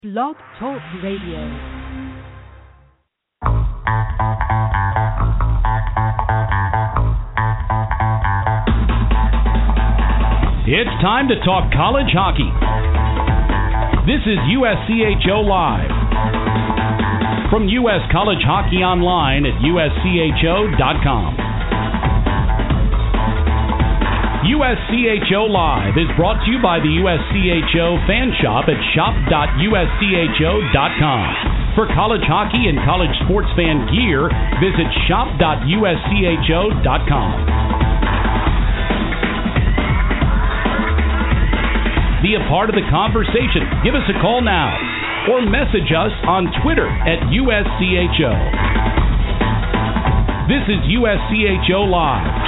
Blog Talk Radio. It's time to talk college hockey. This is USCHO Live. From U.S. College Hockey Online at uscho.com. USCHO Live is brought to you by the USCHO fan shop at shop.uscho.com. For college hockey and college sports fan gear, visit shop.uscho.com. Be a part of the conversation. Give us a call now or message us on Twitter at USCHO. This is USCHO Live.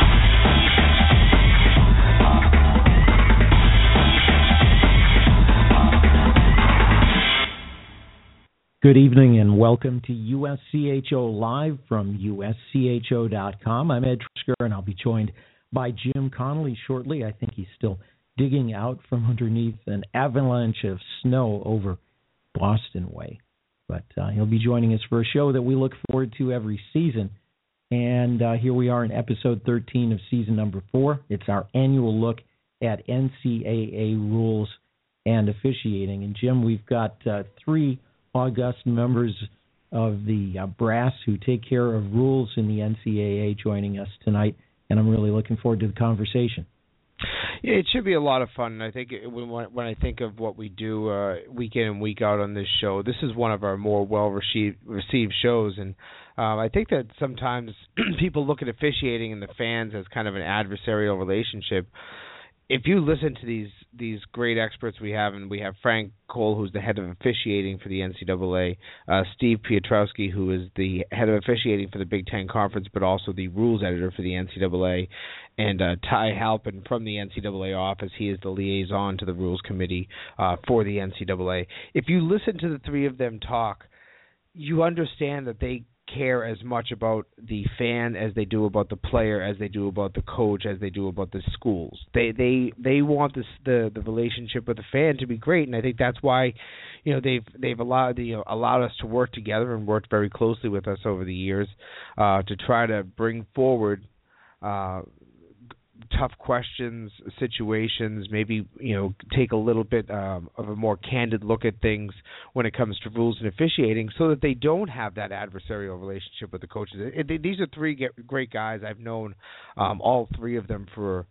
Good evening and welcome to USCHO Live from USCHO.com. I'm Ed Trisker and I'll be joined by Jim Connolly shortly. I think he's still digging out from underneath an avalanche of snow over Boston way. But he'll be joining us for a show that we look forward to every season. And here we are in episode 13 of season number 4. It's our annual look at NCAA rules and officiating. And Jim, we've got three august members of the brass who take care of rules in the NCAA joining us tonight, and I'm really looking forward to the conversation. Yeah, it should be a lot of fun. I think when I think of what we do week in and week out on this show, this is one of our more well-received shows, and I think that sometimes people look at officiating and the fans as kind of an adversarial relationship. If you listen to these great experts we have, and we have Frank Cole, who's the head of officiating for the NCAA, Steve Piotrowski, who is the head of officiating for the Big Ten Conference, but also the rules editor for the NCAA, and Ty Halpin from the NCAA office. He is the liaison to the rules committee for the NCAA. If you listen to the three of them talk, you understand that they care as much about the fan as they do about the player, as they do about the coach, as they do about the schools. They want the relationship with the fan to be great, and I think that's why they've allowed us to work together and worked very closely with us over the years to try to bring forward tough questions, situations, maybe take a little bit of a more candid look at things when it comes to rules and officiating, so that they don't have that adversarial relationship with the coaches. These are three great guys. I've known all three of them for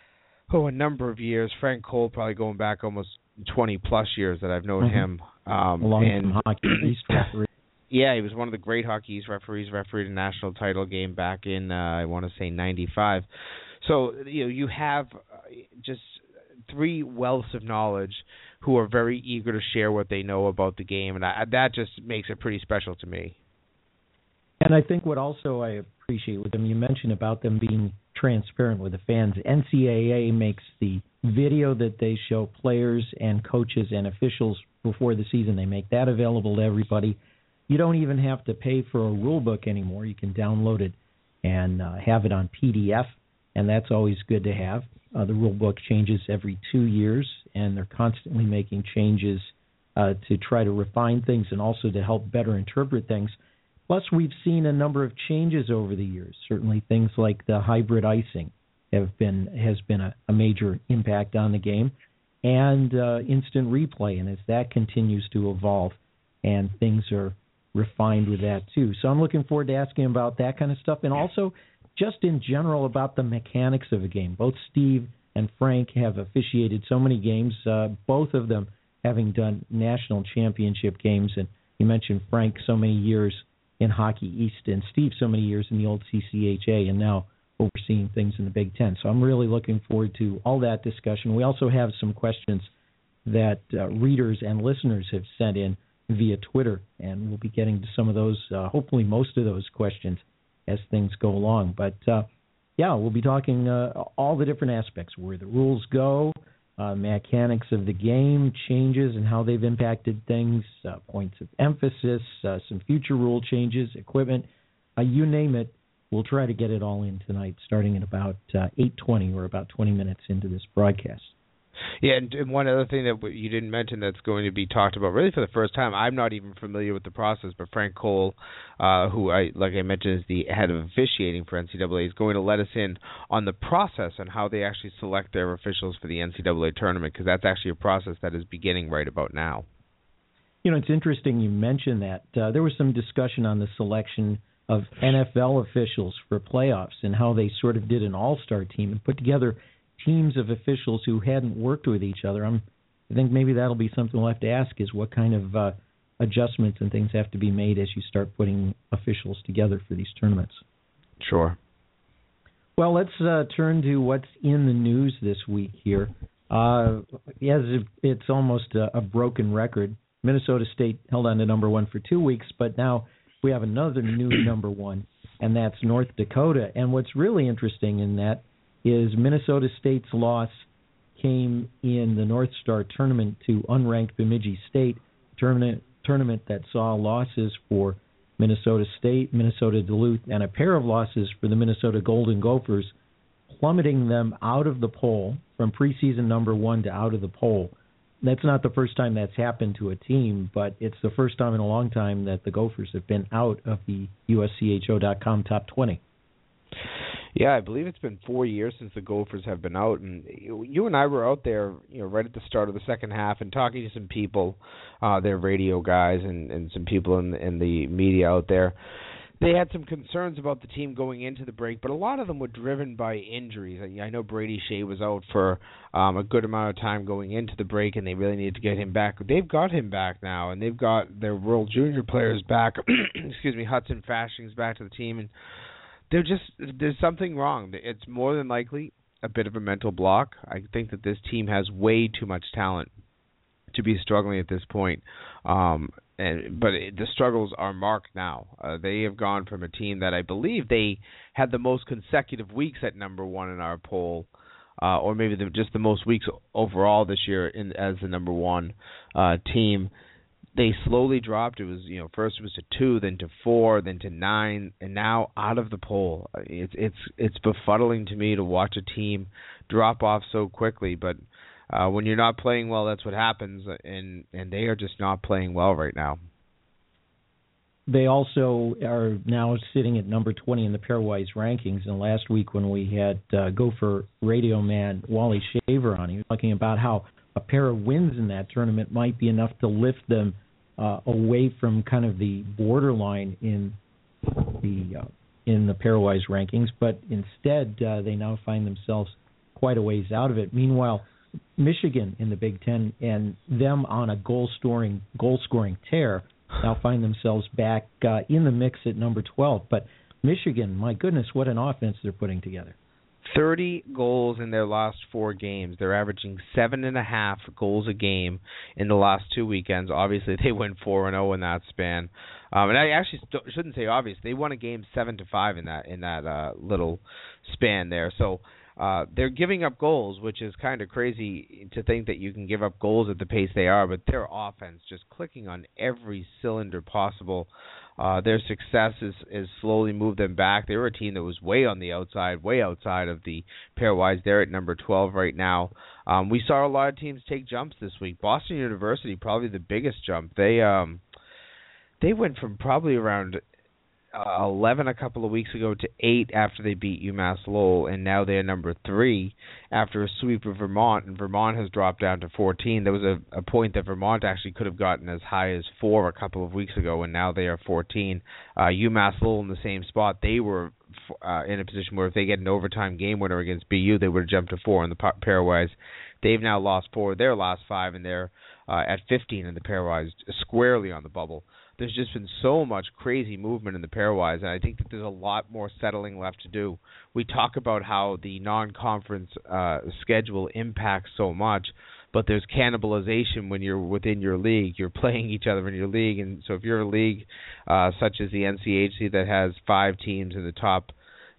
a number of years. Frank Cole, probably going back almost 20 plus years that I've known him. Along with Hockey East referee. Yeah, he was one of the great Hockey East referees. Refereed a national title game back in I want to say '95. So you have just three wealths of knowledge who are very eager to share what they know about the game, and that just makes it pretty special to me. And I think what also I appreciate with them, you mentioned about them being transparent with the fans. NCAA makes the video that they show players and coaches and officials before the season. They make that available to everybody. You don't even have to pay for a rule book anymore. You can download it and have it on PDF. And that's always good to have. The rule book changes every 2 years, and they're constantly making changes to try to refine things and also to help better interpret things. Plus, we've seen a number of changes over the years. Certainly things like the hybrid icing has been a major impact on the game, and instant replay. And as that continues to evolve, and things are refined with that too. So I'm looking forward to asking about that kind of stuff, and also just in general about the mechanics of a game. Both Steve and Frank have officiated so many games, both of them having done national championship games. And you mentioned Frank so many years in Hockey East and Steve so many years in the old CCHA and now overseeing things in the Big Ten. So I'm really looking forward to all that discussion. We also have some questions that readers and listeners have sent in via Twitter, and we'll be getting to some of those, hopefully most of those questions, as things go along. But, we'll be talking all the different aspects, where the rules go, mechanics of the game, changes and how they've impacted things, points of emphasis, some future rule changes, equipment, you name it. We'll try to get it all in tonight, starting at about 8:20. We're about 20 minutes into this broadcast. Yeah, and one other thing that you didn't mention that's going to be talked about really for the first time, I'm not even familiar with the process, but Frank Cole, who like I mentioned is the head of officiating for NCAA, is going to let us in on the process on how they actually select their officials for the NCAA tournament, because that's actually a process that is beginning right about now. You know, it's interesting you mentioned that. There was some discussion on the selection of NFL officials for playoffs and how they sort of did an all-star team and put together teams of officials who hadn't worked with each other. I think maybe that'll be something we'll have to ask, is what kind of adjustments and things have to be made as you start putting officials together for these tournaments. Sure. Well, let's turn to what's in the news this week here. It's almost a broken record. Minnesota State held on to number one for 2 weeks, but now we have another new number one, and that's North Dakota. And what's really interesting in that is Minnesota State's loss came in the North Star tournament to unranked Bemidji State, tournament that saw losses for Minnesota State, Minnesota Duluth, and a pair of losses for the Minnesota Golden Gophers, plummeting them out of the poll from preseason number one to out of the poll. That's not the first time that's happened to a team, but it's the first time in a long time that the Gophers have been out of the USCHO.com top 20. Yeah, I believe it's been 4 years since the Gophers have been out, and you and I were out there, right at the start of the second half, and talking to some people, their radio guys, and some people in the media out there. They had some concerns about the team going into the break, but a lot of them were driven by injuries. I know Brady Shea was out for a good amount of time going into the break, and they really needed to get him back. They've got him back now, and they've got their World Junior players back. Hudson Fashing's back to the team, and there's something wrong. It's more than likely a bit of a mental block. I think that this team has way too much talent to be struggling at this point. But the struggles are marked now. They have gone from a team that I believe they had the most consecutive weeks at number one in our poll, or maybe just the most weeks overall this year as the number one team. They slowly dropped. It was, first it was to 2, then to 4, then to 9, and now out of the poll. It's befuddling to me to watch a team drop off so quickly. But when you're not playing well, that's what happens, and they are just not playing well right now. They also are now sitting at number 20 in the pairwise rankings. And last week when we had Gopher radio man Wally Shaver on, he was talking about how a pair of wins in that tournament might be enough to lift them away from kind of the borderline in the pairwise rankings, but instead they now find themselves quite a ways out of it. Meanwhile, Michigan in the Big Ten and them on a goal scoring tear now find themselves back in the mix at number 12. But Michigan, my goodness, what an offense they're putting together. 30 goals in their last 4 games. They're averaging 7.5 goals a game in the last 2 weekends. Obviously, they went 4-0 in that span. And I actually shouldn't say obvious. They won a game 7-5 in that little span there. So they're giving up goals, which is kind of crazy to think that you can give up goals at the pace they are. But their offense just clicking on every cylinder possible. Their success is slowly moved them back. They were a team that was way outside of the pairwise. They're at number 12 right now. We saw a lot of teams take jumps this week. Boston University, probably the biggest jump. They went from probably around 11 a couple of weeks ago to 8 after they beat UMass Lowell, and now they're number 3 after a sweep of Vermont, and Vermont has dropped down to 14. There was a point that Vermont actually could have gotten as high as 4 a couple of weeks ago, and now they are 14. UMass Lowell in the same spot. They were in a position where if they get an overtime game winner against BU, they would have jumped to 4 in the pairwise. They've now lost 4 of their last 5, and they're at 15 in the pairwise, squarely on the bubble. There's just been so much crazy movement in the pairwise, and I think that there's a lot more settling left to do. We talk about how the non-conference schedule impacts so much, but there's cannibalization when you're within your league. You're playing each other in your league, and so if you're a league such as the NCHC that has 5 teams in the top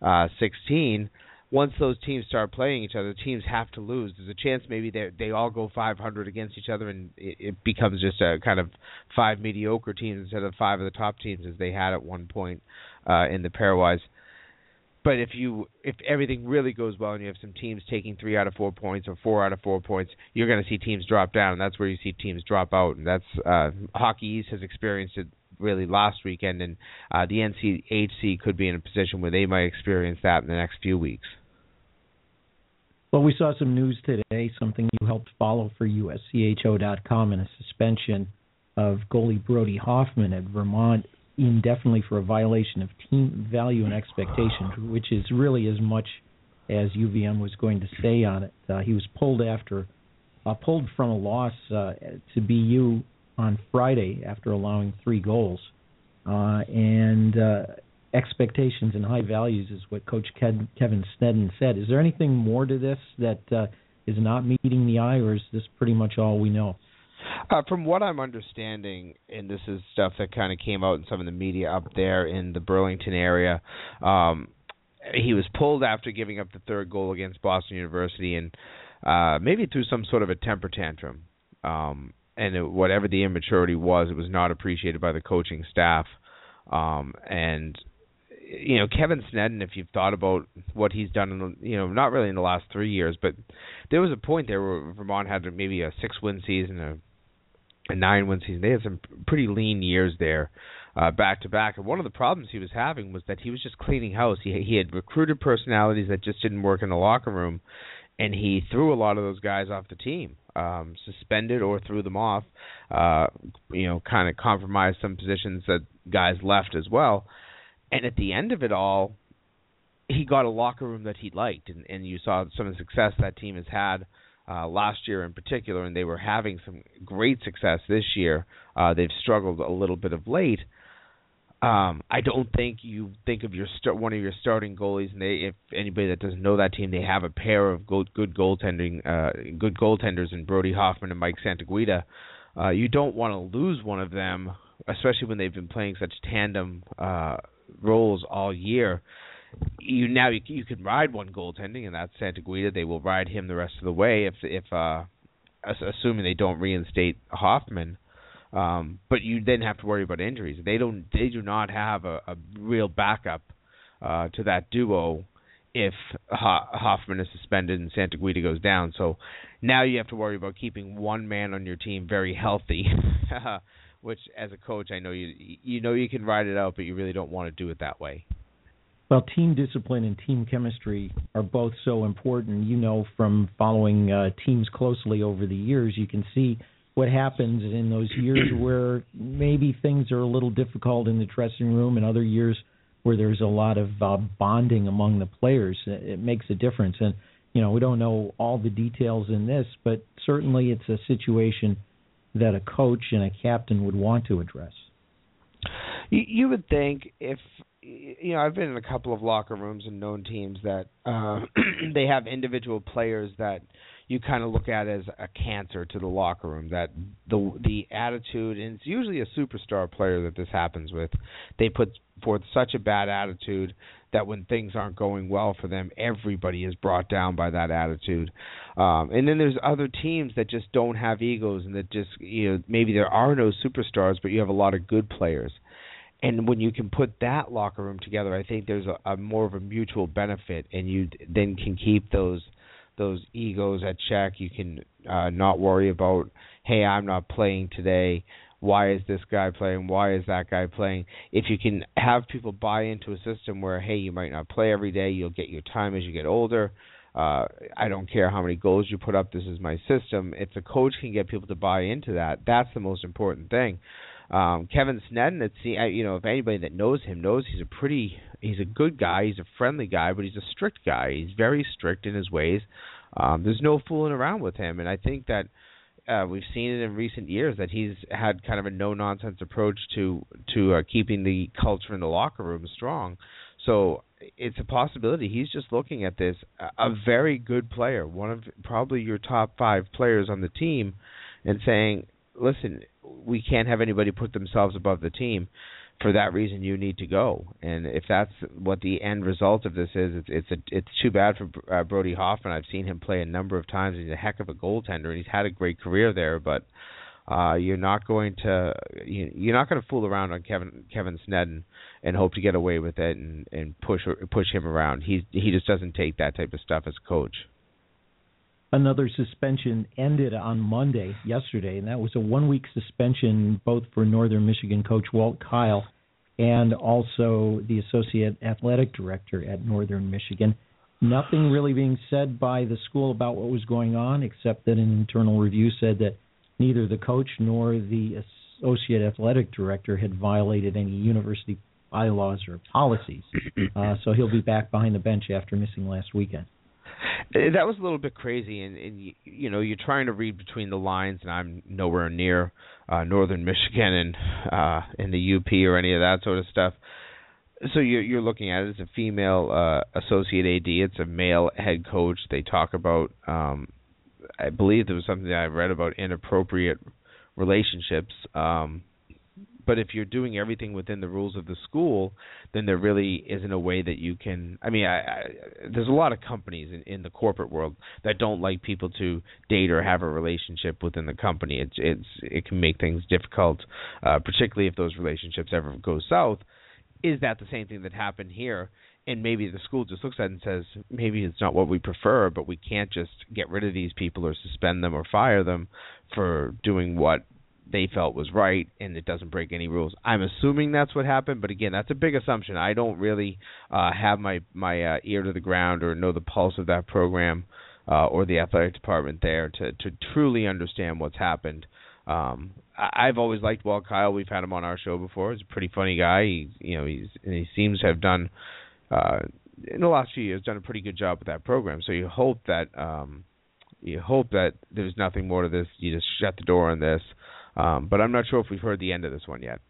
16, once those teams start playing each other, teams have to lose. There's a chance maybe they all go 500 against each other, and it becomes just a kind of 5 mediocre teams instead of 5 of the top teams as they had at one point in the pairwise. But if everything really goes well and you have some teams taking 3 out of 4 points or 4 out of 4 points, you're going to see teams drop down, and that's where you see teams drop out. And that's Hockey East has experienced it really last weekend, and the NCHC could be in a position where they might experience that in the next few weeks. Well, we saw some news today, something you helped follow for USCHO.com, and a suspension of goalie Brody Hoffman at Vermont indefinitely for a violation of team value and expectations, which is really as much as UVM was going to say on it. He was pulled from a loss to BU on Friday after allowing 3 goals. And expectations and high values is what Coach Kevin Sneddon said. Is there anything more to this that is not meeting the eye, or is this pretty much all we know? From what I'm understanding, and this is stuff that kind of came out in some of the media up there in the Burlington area, he was pulled after giving up the 3rd goal against Boston University, and maybe through some sort of a temper tantrum. Whatever the immaturity was, it was not appreciated by the coaching staff. And Kevin Sneddon, if you've thought about what he's done, not really in the last 3 years, but there was a point there where Vermont had maybe a 6-win season, a 9-win season. They had some pretty lean years there, back to back. And one of the problems he was having was that he was just cleaning house. He had recruited personalities that just didn't work in the locker room, and he threw a lot of those guys off the team, suspended or threw them off. Kind of compromised some positions that guys left as well. And at the end of it all, he got a locker room that he liked, and you saw some of the success that team has had last year in particular, and they were having some great success this year. They've struggled a little bit of late. I don't think you think of one of your starting goalies, and if anybody that doesn't know that team, they have a pair of good goaltenders in Brody Hoffman and Mike Santaguida. You don't want to lose one of them, especially when they've been playing such tandem roles all year. You can ride one goaltending, and that's Santaguida. They will ride him the rest of the way if assuming they don't reinstate Hoffman. But you then have to worry about injuries. They do not have a real backup to that duo if Hoffman is suspended and Santaguida goes down. So now you have to worry about keeping one man on your team very healthy, which as a coach I know you can ride it out, but you really don't want to do it that way. Well, team discipline and team chemistry are both so important. From following teams closely over the years, you can see what happens in those years where maybe things are a little difficult in the dressing room, and other years where there's a lot of bonding among the players. It makes a difference. And, we don't know all the details in this, but certainly it's a situation that a coach and a captain would want to address. You would think if, I've been in a couple of locker rooms and known teams that they have individual players that you kind of look at as a cancer to the locker room, that the attitude, and it's usually a superstar player that this happens with, they put forth such a bad attitude that when things aren't going well for them, everybody is brought down by that attitude. And then there's other teams that just don't have egos, and that just, maybe there are no superstars, but you have a lot of good players. And when you can put that locker room together, I think there's a more of a mutual benefit, and you then can keep those egos at check. You can not worry about, hey, I'm not playing today. Why is this guy playing? Why is that guy playing? If you can have people buy into a system where, hey, you might not play every day, you'll get your time as you get older. I don't care how many goals you put up. This is my system. If the coach can get people to buy into that, that's the most important thing. Kevin Sneddon, if anybody that knows him knows he's a good guy. He's a friendly guy, but he's a strict guy. He's very strict in his ways. There's no fooling around with him, and I think that we've seen it in recent years that he's had kind of a no-nonsense approach to keeping the culture in the locker room strong. So it's a possibility. He's just looking at this, a very good player, one of probably your top 5 players on the team, and saying, listen, we can't have anybody put themselves above the team. For that reason, you need to go. And if that's what the end result of this is, it's too bad for Brody Hoffman. I've seen him play a number of times. He's a heck of a goaltender, and he's had a great career there. But You're not going to fool around on Kevin Sneddon and hope to get away with it and push him around. He just doesn't take that type of stuff as a coach. Another suspension ended on Monday, yesterday, and that was a 1-week suspension both for Northern Michigan coach Walt Kyle and also the associate athletic director at Northern Michigan. Nothing really being said by the school about what was going on, except that an internal review said that neither the coach nor the associate athletic director had violated any university bylaws or policies. So he'll be back behind the bench after missing last weekend. That was a little bit crazy, and you're trying to read between the lines, and I'm nowhere near Northern Michigan and the UP or any of that sort of stuff. So you're looking at it as a female associate AD. It's a male head coach. They talk about, I believe there was something that I read about inappropriate relationships. But if you're doing everything within the rules of the school, then there really isn't a way that you can. I mean, there's a lot of companies in the corporate world that don't like people to date or have a relationship within the company. It can make things difficult, particularly if those relationships ever go south. Is that the same thing that happened here? And maybe the school just looks at it and says, maybe it's not what we prefer, but we can't just get rid of these people or suspend them or fire them for doing what they felt was right, and it doesn't break any rules. I'm assuming that's what happened, but again, that's a big assumption. I don't really have my ear to the ground or know the pulse of that program or the athletic department there to truly understand what's happened. I've always liked Walt Kyle. We've had him on our show before. He's a pretty funny guy. He seems to have done in the last few years done a pretty good job with that program. So you hope that there's nothing more to this. You just shut the door on this. But I'm not sure if we've heard the end of this one yet.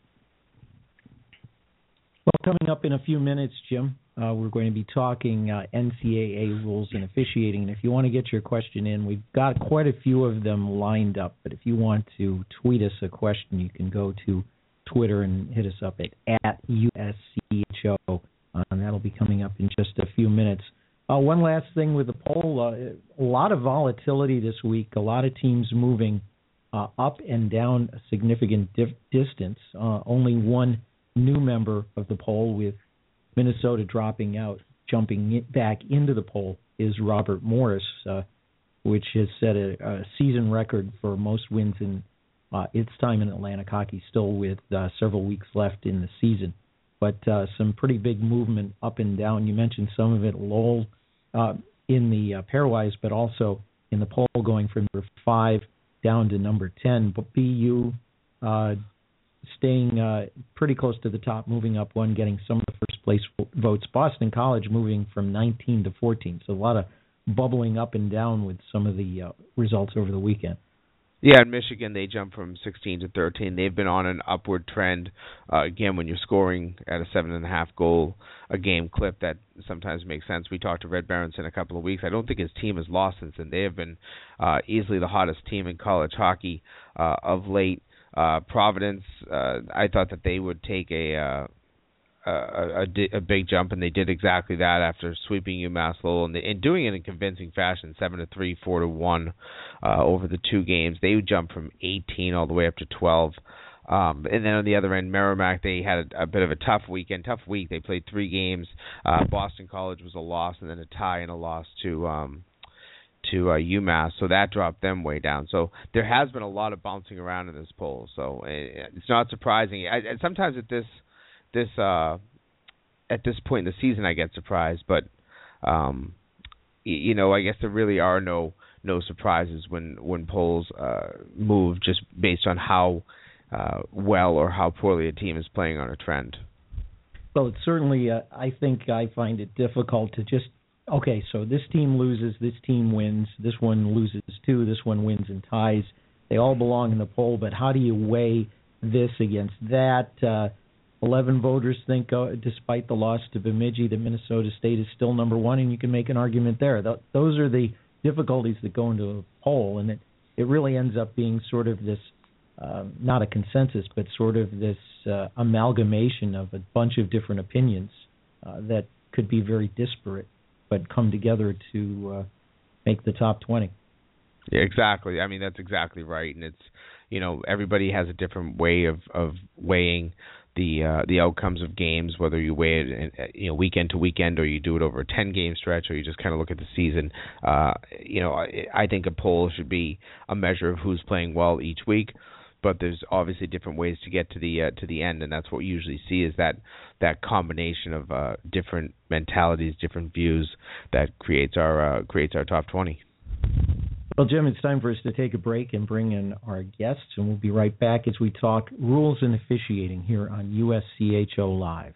Well, coming up in a few minutes, Jim, we're going to be talking NCAA rules and officiating. And if you want to get your question in, we've got quite a few of them lined up. But if you want to tweet us a question, you can go to Twitter and hit us up at USCHO. And that'll be coming up in just a few minutes. One last thing with the poll, a lot of volatility this week, a lot of teams moving up and down a significant distance. Only one new member of the poll, with Minnesota dropping out. Jumping back into the poll is Robert Morris, which has set a season record for most wins in its time in Atlantic hockey, still with several weeks left in the season. But some pretty big movement up and down. You mentioned some of it, Lowell in the pairwise, but also in the poll going from number 5 down to number 10. But BU staying pretty close to the top, moving up one, getting some of the first place votes. Boston College moving from 19 to 14. So a lot of bubbling up and down with some of the results over the weekend. Yeah, in Michigan, they jumped from 16 to 13. They've been on an upward trend. Again, when you're scoring at a 7.5 goal a game clip, that sometimes makes sense. We talked to Red Berenson a couple of weeks. I don't think his team has lost since then. They have been easily the hottest team in college hockey of late. Providence, I thought that they would take a big jump, and they did exactly that after sweeping UMass Lowell and doing it in convincing fashion, 7-3, 4-1 over the two games. They would jump from 18 all the way up to 12. And then on the other end, Merrimack, they had a bit of a tough week. They played 3 games. Boston College was a loss, and then a tie and a loss to UMass, so that dropped them way down. So there has been a lot of bouncing around in this poll. So it's not surprising. Sometimes at this point in the season, I get surprised, but I guess there really are no surprises when polls move just based on how well or how poorly a team is playing on a trend. Well, it's certainly, I think I find it difficult to just, okay, so this team loses, this team wins, this one loses too, this one wins and ties. They all belong in the poll, but how do you weigh this against that? 11 voters think, despite the loss to Bemidji, that Minnesota State is still number 1, and you can make an argument there. Those are the difficulties that go into a poll, and it really ends up being sort of this, not a consensus, but sort of this amalgamation of a bunch of different opinions that could be very disparate, but come together to make the top 20. Yeah, exactly. I mean, that's exactly right, and it's everybody has a different way of weighing the outcomes of games, whether you weigh it weekend to weekend, or you do it over a 10-game stretch, or you just kind of look at the season. I think a poll should be a measure of who's playing well each week, but there's obviously different ways to get to the end, and that's what we usually see is that combination of different mentalities, different views that creates our top 20. Well, Jim, it's time for us to take a break and bring in our guests, and we'll be right back as we talk rules and officiating here on USCHO Live.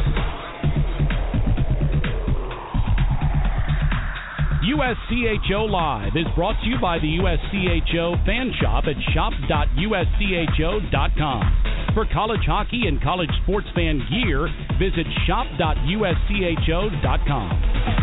USCHO Live is brought to you by the USCHO Fan Shop at shop.uscho.com. For college hockey and college sports fan gear, visit shop.uscho.com.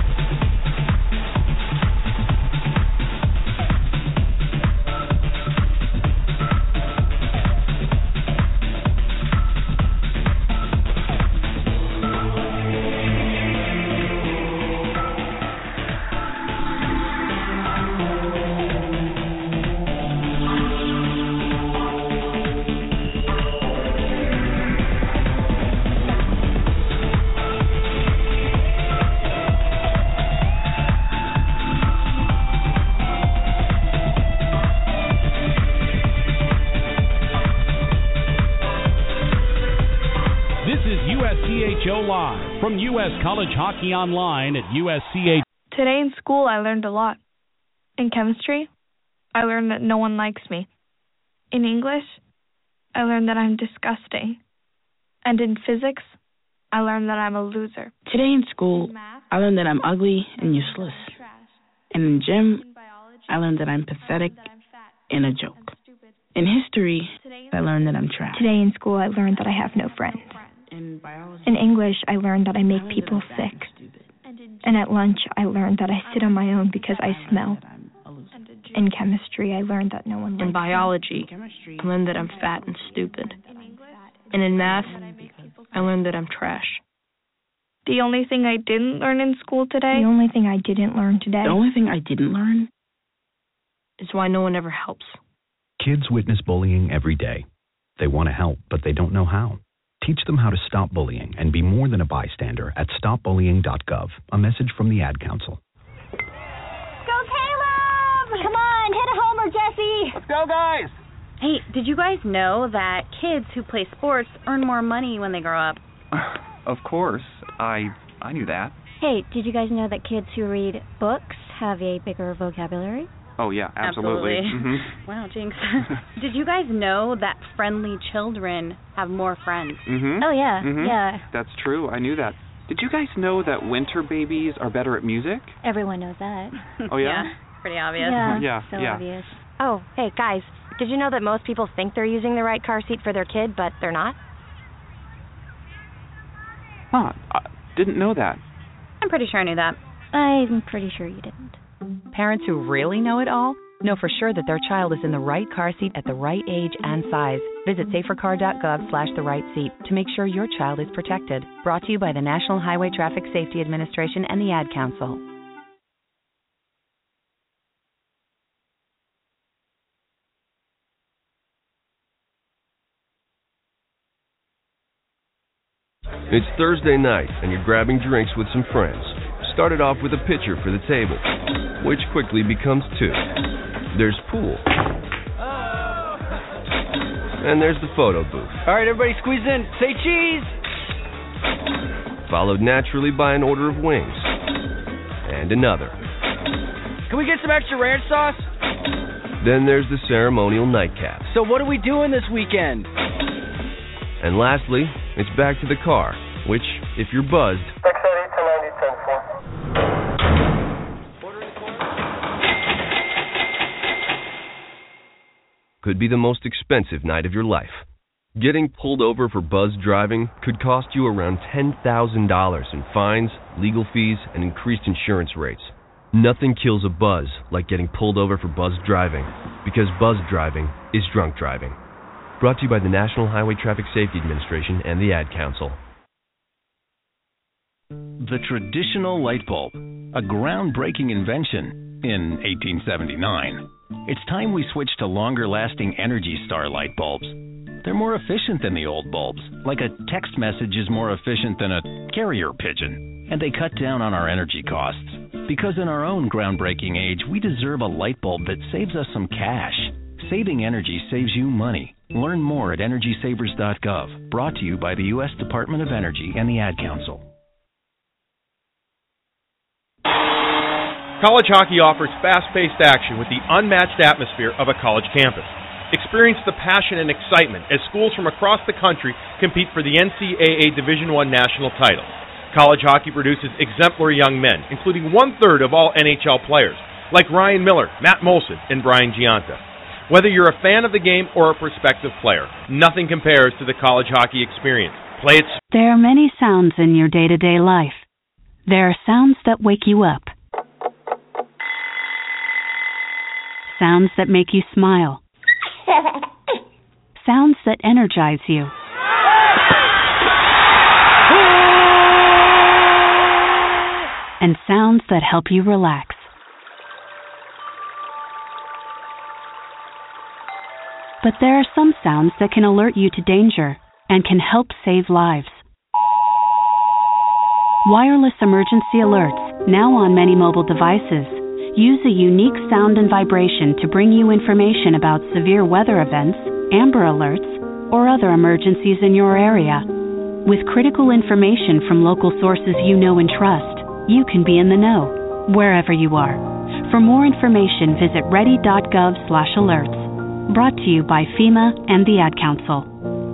Live from U.S. College Hockey Online at USCHO. Today in school, I learned a lot. In chemistry, I learned that no one likes me. In English, I learned that I'm disgusting. And in physics, I learned that I'm a loser. Today in school, I learned that I'm ugly and useless. And in gym, I learned that I'm pathetic and a joke. In history, I learned that I'm trash. Today in school, I learned that I have no friends. In English, I learned that I make people sick. And at lunch, I learned that I sit on my own because I smell. In chemistry, I learned that no one likes me. In biology, I learned that I'm fat and stupid. And in math, I learned that I'm trash. The only thing I didn't learn in school today? The only thing I didn't learn today? The only thing I didn't learn is why no one ever helps. Kids witness bullying every day. They want to help, but they don't know how. Teach them how to stop bullying and be more than a bystander at stopbullying.gov. A message from the Ad Council. Go Caleb! Come on, hit a homer, Jesse! Let's go, guys! Hey, did you guys know that kids who play sports earn more money when they grow up? Of course. I knew that. Hey, did you guys know that kids who read books have a bigger vocabulary? Oh, yeah, absolutely. Mm-hmm. Wow, Jinx. Did you guys know that friendly children have more friends? Mm-hmm. Oh, yeah, mm-hmm. yeah. That's true. I knew that. Did you guys know that winter babies are better at music? Everyone knows that. Oh, yeah? Yeah, pretty obvious. Yeah, so yeah. obvious. Oh, hey, guys, did you know that most people think they're using the right car seat for their kid, but they're not? Huh, I didn't know that. I'm pretty sure I knew that. I'm pretty sure you didn't. Parents who really know it all know for sure that their child is in the right car seat at the right age and size. Visit safercar.gov/the-right-seat to make sure your child is protected. Brought to you by the National Highway Traffic Safety Administration and the Ad Council. It's Thursday night, and you're grabbing drinks with some friends. Started off with a pitcher for the table, which quickly becomes two. There's pool. And there's the photo booth. All right, everybody squeeze in. Say cheese! Followed naturally by an order of wings. And another. Can we get some extra ranch sauce? Then there's the ceremonial nightcap. So what are we doing this weekend? And lastly, it's back to the car, which, if you're buzzed, could be the most expensive night of your life. Getting pulled over for buzz driving could cost you around $10,000 in fines, legal fees, and increased insurance rates. Nothing kills a buzz like getting pulled over for buzz driving, because buzz driving is drunk driving. Brought to you by the National Highway Traffic Safety Administration and the Ad Council. The traditional light bulb, a groundbreaking invention in 1879. It's time we switch to longer-lasting Energy Star light bulbs. They're more efficient than the old bulbs, like a text message is more efficient than a carrier pigeon, and they cut down on our energy costs. Because in our own groundbreaking age, we deserve a light bulb that saves us some cash. Saving energy saves you money. Learn more at EnergySavers.gov. Brought to you by the U.S. Department of Energy and the Ad Council. College hockey offers fast-paced action with the unmatched atmosphere of a college campus. Experience the passion and excitement as schools from across the country compete for the NCAA Division I national title. College hockey produces exemplary young men, including one-third of all NHL players, like Ryan Miller, Matt Molson, and Brian Giunta. Whether you're a fan of the game or a prospective player, nothing compares to the college hockey experience. Play it. There are many sounds in your day-to-day life. There are sounds that wake you up. Sounds that make you smile. Sounds that energize you. And sounds that help you relax. But there are some sounds that can alert you to danger and can help save lives. Wireless emergency alerts, now on many mobile devices, use a unique sound and vibration to bring you information about severe weather events, Amber Alerts, or other emergencies in your area. With critical information from local sources you know and trust, you can be in the know, wherever you are. For more information, visit ready.gov/alerts. Brought to you by FEMA and the Ad Council.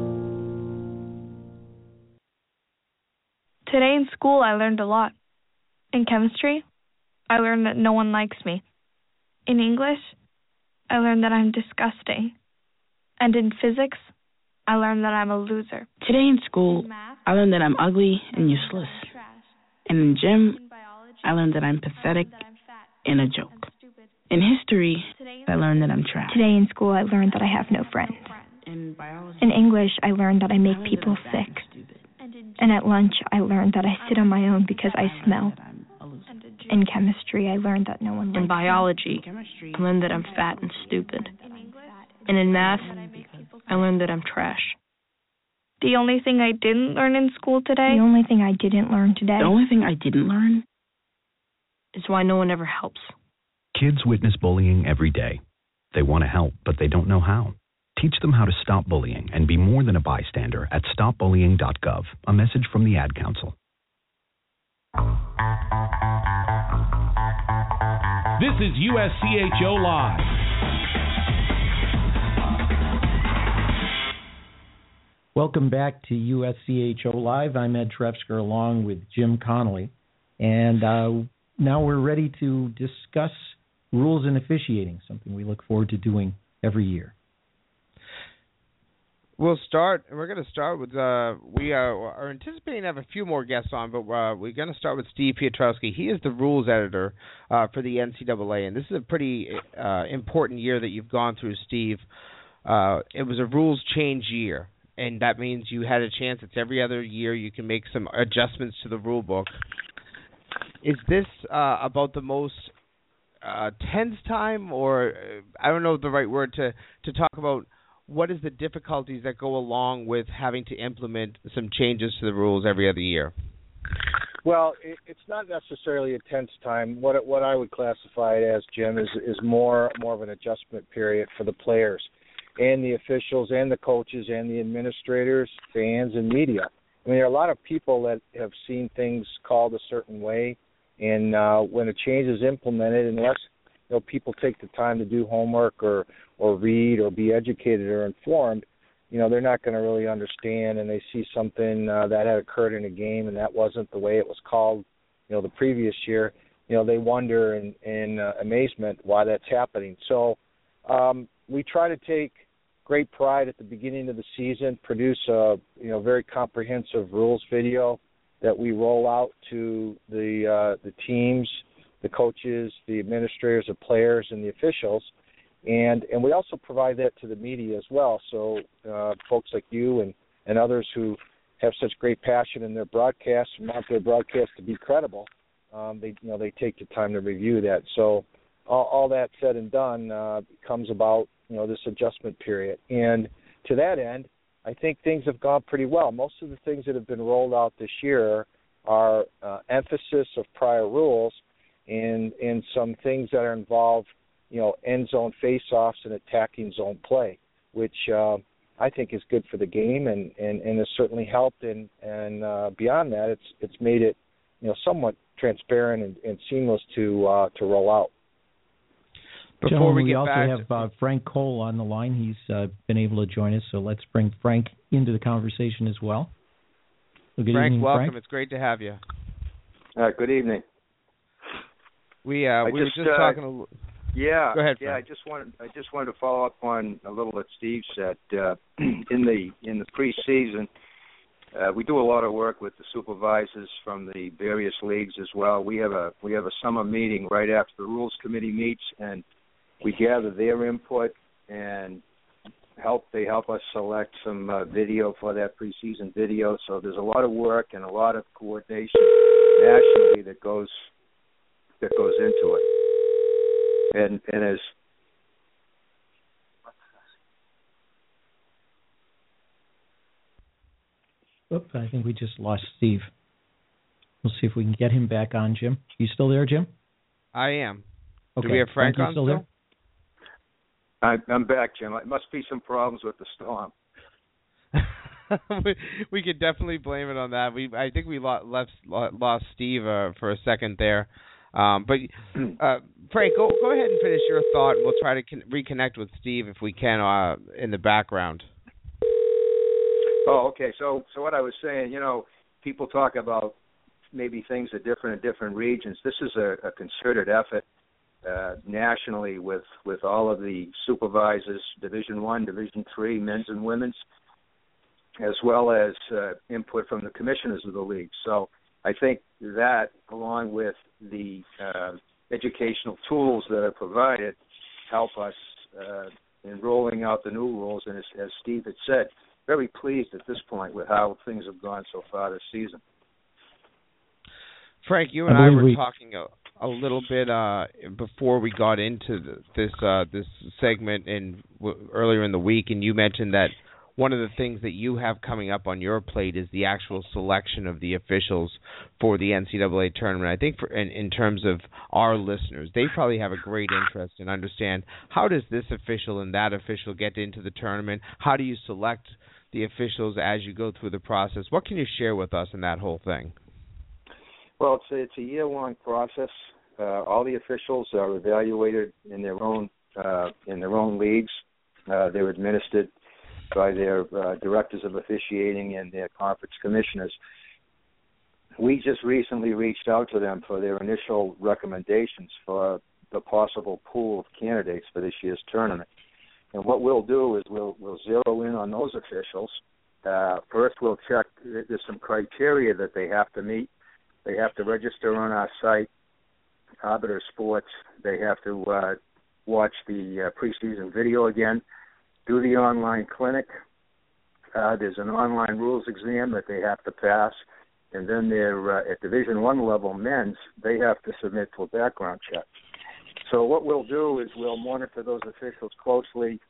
Today in school, I learned a lot. In chemistry, I learned that no one likes me. In English, I learned that I'm disgusting. And in physics, I learned that I'm a loser. Today in school, I learned that I'm ugly and useless. And in gym, I learned that I'm pathetic and a joke. In history, I learned that I'm trash. Today in school, I learned that I have no friends. In English, I learned that I make people sick. And at lunch, I learned that I sit on my own because I smell. In chemistry, I learned that no one likes me. In biology, I learned that I'm fat and stupid. And in math, I learned that I'm trash. The only thing I didn't learn in school today? The only thing I didn't learn today? The only thing I didn't learn is why no one ever helps. Kids witness bullying every day. They want to help, but they don't know how. Teach them how to stop bullying and be more than a bystander at stopbullying.gov. A message from the Ad Council. This is USCHO Live. Welcome back to USCHO Live. I'm Ed Trefsker along with Jim Connolly. And now we're ready to discuss rules and officiating, something we look forward to doing every year. We're going to start with, we are anticipating to have a few more guests on, but we're going to start with Steve Piotrowski. He is the rules editor for the NCAA, and this is a pretty important year that you've gone through, Steve. It was a rules change year, and that means you had a chance. It's every other year you can make some adjustments to the rule book. Is this about the most tense time, or I don't know the right word to talk about what is the difficulties that go along with having to implement some changes to the rules every other year? Well, it's not necessarily a tense time. What I would classify it as, Jim, is more of an adjustment period for the players and the officials and the coaches and the administrators, fans, and media. I mean, there are a lot of people that have seen things called a certain way, and when a change is implemented, unless people take the time to do homework or read or be educated or informed, they're not going to really understand, and they see something that had occurred in a game and that wasn't the way it was called, the previous year. They wonder in amazement why that's happening. So we try to take great pride at the beginning of the season, produce a very comprehensive rules video that we roll out to the teams, the coaches, the administrators, the players, and the officials. And we also provide that to the media as well. So folks like you and others who have such great passion in their broadcasts and want their broadcasts to be credible, they take the time to review that. So all that said and done, comes about, this adjustment period. And to that end, I think things have gone pretty well. Most of the things that have been rolled out this year are emphasis of prior rules and some things that are involved, end zone face-offs and attacking zone play, which I think is good for the game and has certainly helped. And beyond that, it's made it, somewhat transparent and seamless to roll out. Before we also have Frank Cole on the line. He's been able to join us, so let's bring Frank into the conversation as well. Good evening, welcome. Frank. It's great to have you. Good evening. We were just talking. Yeah. Go ahead, yeah. Frank. I just wanted to follow up on a little that Steve said. In the preseason, we do a lot of work with the supervisors from the various leagues as well. We have a summer meeting right after the rules committee meets, and we gather their input and they help us select some video for that preseason video. So there's a lot of work and a lot of coordination nationally that goes into it. And as I think we just lost Steve. We'll see if we can get him back on, Jim. You still there, Jim? I am. Okay. Do we have Frank on still there? I'm back, Jim. It must be some problems with the storm. we could definitely blame it on that. I think we lost Steve for a second there. But Frank, go ahead and finish your thought, and we'll try to reconnect with Steve if we can in the background. Oh, okay. So what I was saying, people talk about maybe things are different in different regions. This is a concerted effort nationally with all of the supervisors, Division I, Division III, men's and women's, as well as input from the commissioners of the league. So I think that, along with the educational tools that are provided, help us in rolling out the new rules. And as Steve had said, very pleased at this point with how things have gone so far this season. Frank, you and I were talking a little bit before we got into this segment earlier in the week, and you mentioned that one of the things that you have coming up on your plate is the actual selection of the officials for the NCAA tournament. I think in terms of our listeners, they probably have a great interest in understand how does this official and that official get into the tournament? How do you select the officials as you go through the process? What can you share with us in that whole thing? Well, it's a year-long process. All the officials are evaluated in their own leagues. They're administered by their directors of officiating and their conference commissioners. We just recently reached out to them for their initial recommendations for the possible pool of candidates for this year's tournament. And what we'll do is we'll zero in on those officials. First, we'll check there's some criteria that they have to meet. They have to register on our site, Arbiter Sports. They have to watch the preseason video again, do the online clinic. There's an online rules exam that they have to pass, and then they're at Division I level men's, they have to submit to a background check. So what we'll do is we'll monitor those officials closely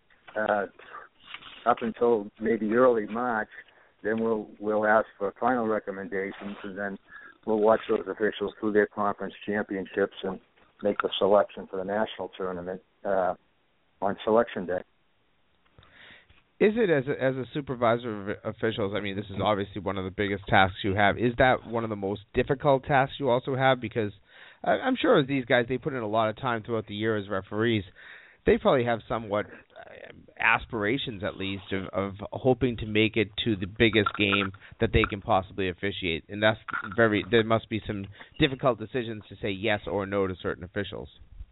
up until maybe early March. Then we'll ask for final recommendations, and then we'll watch those officials through their conference championships and make the selection for the national tournament on selection day. Is it as a supervisor of officials? I mean, this is obviously one of the biggest tasks you have. Is that one of the most difficult tasks you also have? Because I'm sure these guys, they put in a lot of time throughout the year as referees. They probably have somewhat aspirations, at least, of hoping to make it to the biggest game that they can possibly officiate, and there must be some difficult decisions to say yes or no to certain officials.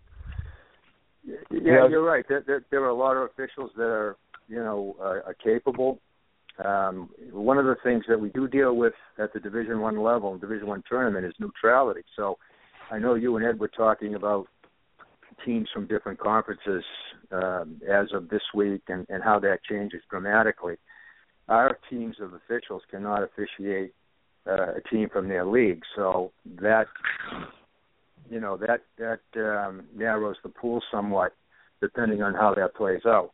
Yeah, you're right. There are a lot of officials that are capable. One of the things that we do deal with at the Division I level, Division I tournament, is neutrality. So I know you and Ed were talking about teams from different conferences as of this week and how that changes dramatically. Our teams of officials cannot officiate a team from their league, so that that narrows the pool somewhat, depending on how that plays out.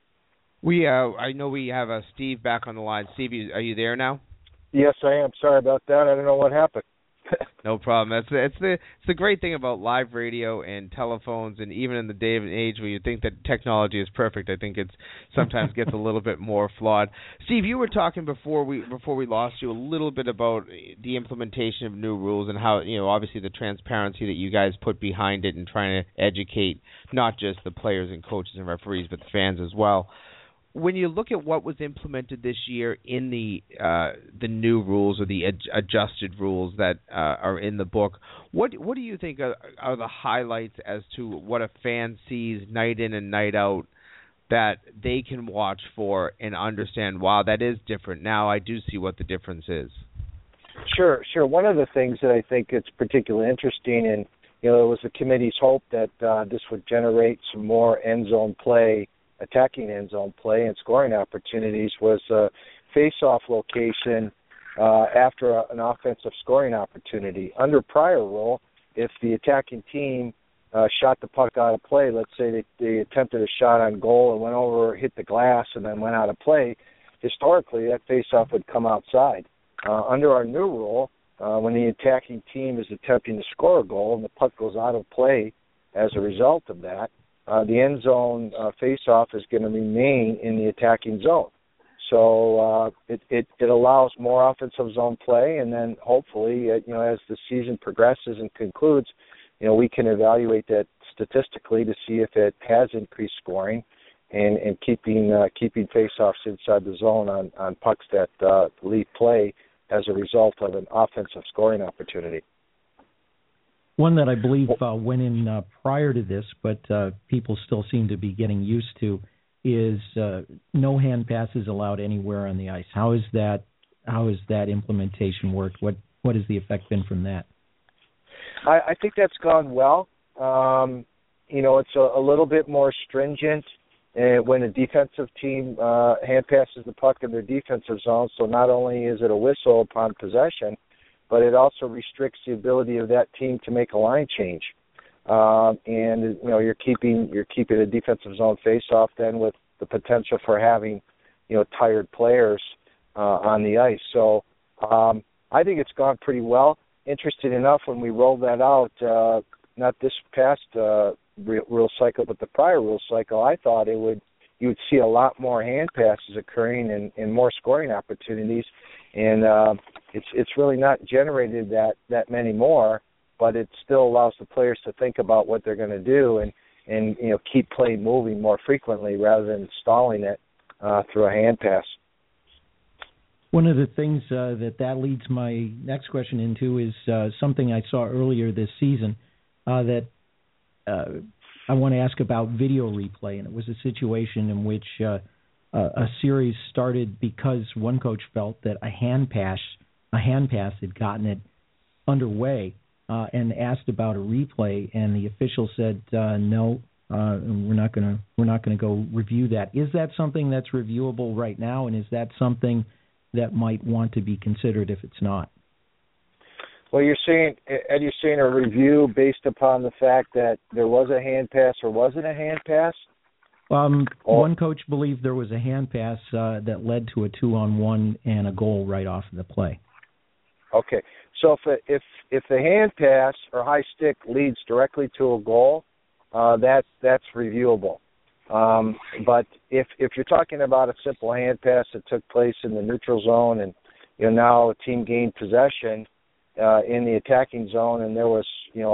I know we have Steve back on the line. Steve, are you there now? Yes, I am. Sorry about that. I don't know what happened. No problem. It's the great thing about live radio and telephones, and even in the day and age where you think that technology is perfect, I think it sometimes gets a little bit more flawed. Steve, you were talking before we lost you a little bit about the implementation of new rules and how, obviously the transparency that you guys put behind it and trying to educate not just the players and coaches and referees but the fans as well. When you look at what was implemented this year in the new rules or the adjusted rules that are in the book, what do you think are the highlights as to what a fan sees night in and night out that they can watch for and understand, wow, that is different. Now I do see what the difference is. Sure. One of the things that I think is particularly interesting, and it was the committee's hope that this would generate some more end zone play, attacking end zone play and scoring opportunities, was a face-off location after an offensive scoring opportunity. Under prior rule, if the attacking team shot the puck out of play, let's say they attempted a shot on goal and went over, hit the glass, and then went out of play, historically that face-off would come outside. Under our new rule, when the attacking team is attempting to score a goal and the puck goes out of play as a result of that, the end zone face-off is going to remain in the attacking zone. So it allows more offensive zone play, and then hopefully, as the season progresses and concludes, we can evaluate that statistically to see if it has increased scoring and keeping face-offs inside the zone on pucks that leave play as a result of an offensive scoring opportunity. One that I believe went in prior to this, but people still seem to be getting used to, is no hand passes allowed anywhere on the ice. How has that implementation worked? What has the effect been from that? I think that's gone well. It's a little bit more stringent when a defensive team hand passes the puck in their defensive zone. So not only is it a whistle upon possession, but it also restricts the ability of that team to make a line change. And you're keeping a defensive zone face-off then with the potential for having tired players on the ice. So I think it's gone pretty well. Interesting enough, when we rolled that out, not this past rule cycle, but the prior rule cycle, I thought you would see a lot more hand passes occurring and more scoring opportunities. And it's really not generated that many more, but it still allows the players to think about what they're going to do and keep play moving more frequently rather than stalling it through a hand pass. One of the things that leads my next question into is something I saw earlier this season that I want to ask about video replay, and it was a situation in which a series started because one coach felt that a hand pass had gotten it underway, and asked about a replay, and the official said no, we're not going to go review that. Is that something that's reviewable right now, and is that something that might want to be considered if it's not? Well, you're saying a review based upon the fact that there was a hand pass or wasn't a hand pass? One coach believed there was a hand pass that led to a 2-on-1 and a goal right off of the play. Okay, so if the hand pass or high stick leads directly to a goal, that's reviewable. But if you're talking about a simple hand pass that took place in the neutral zone and now a team gained possession in the attacking zone, and there was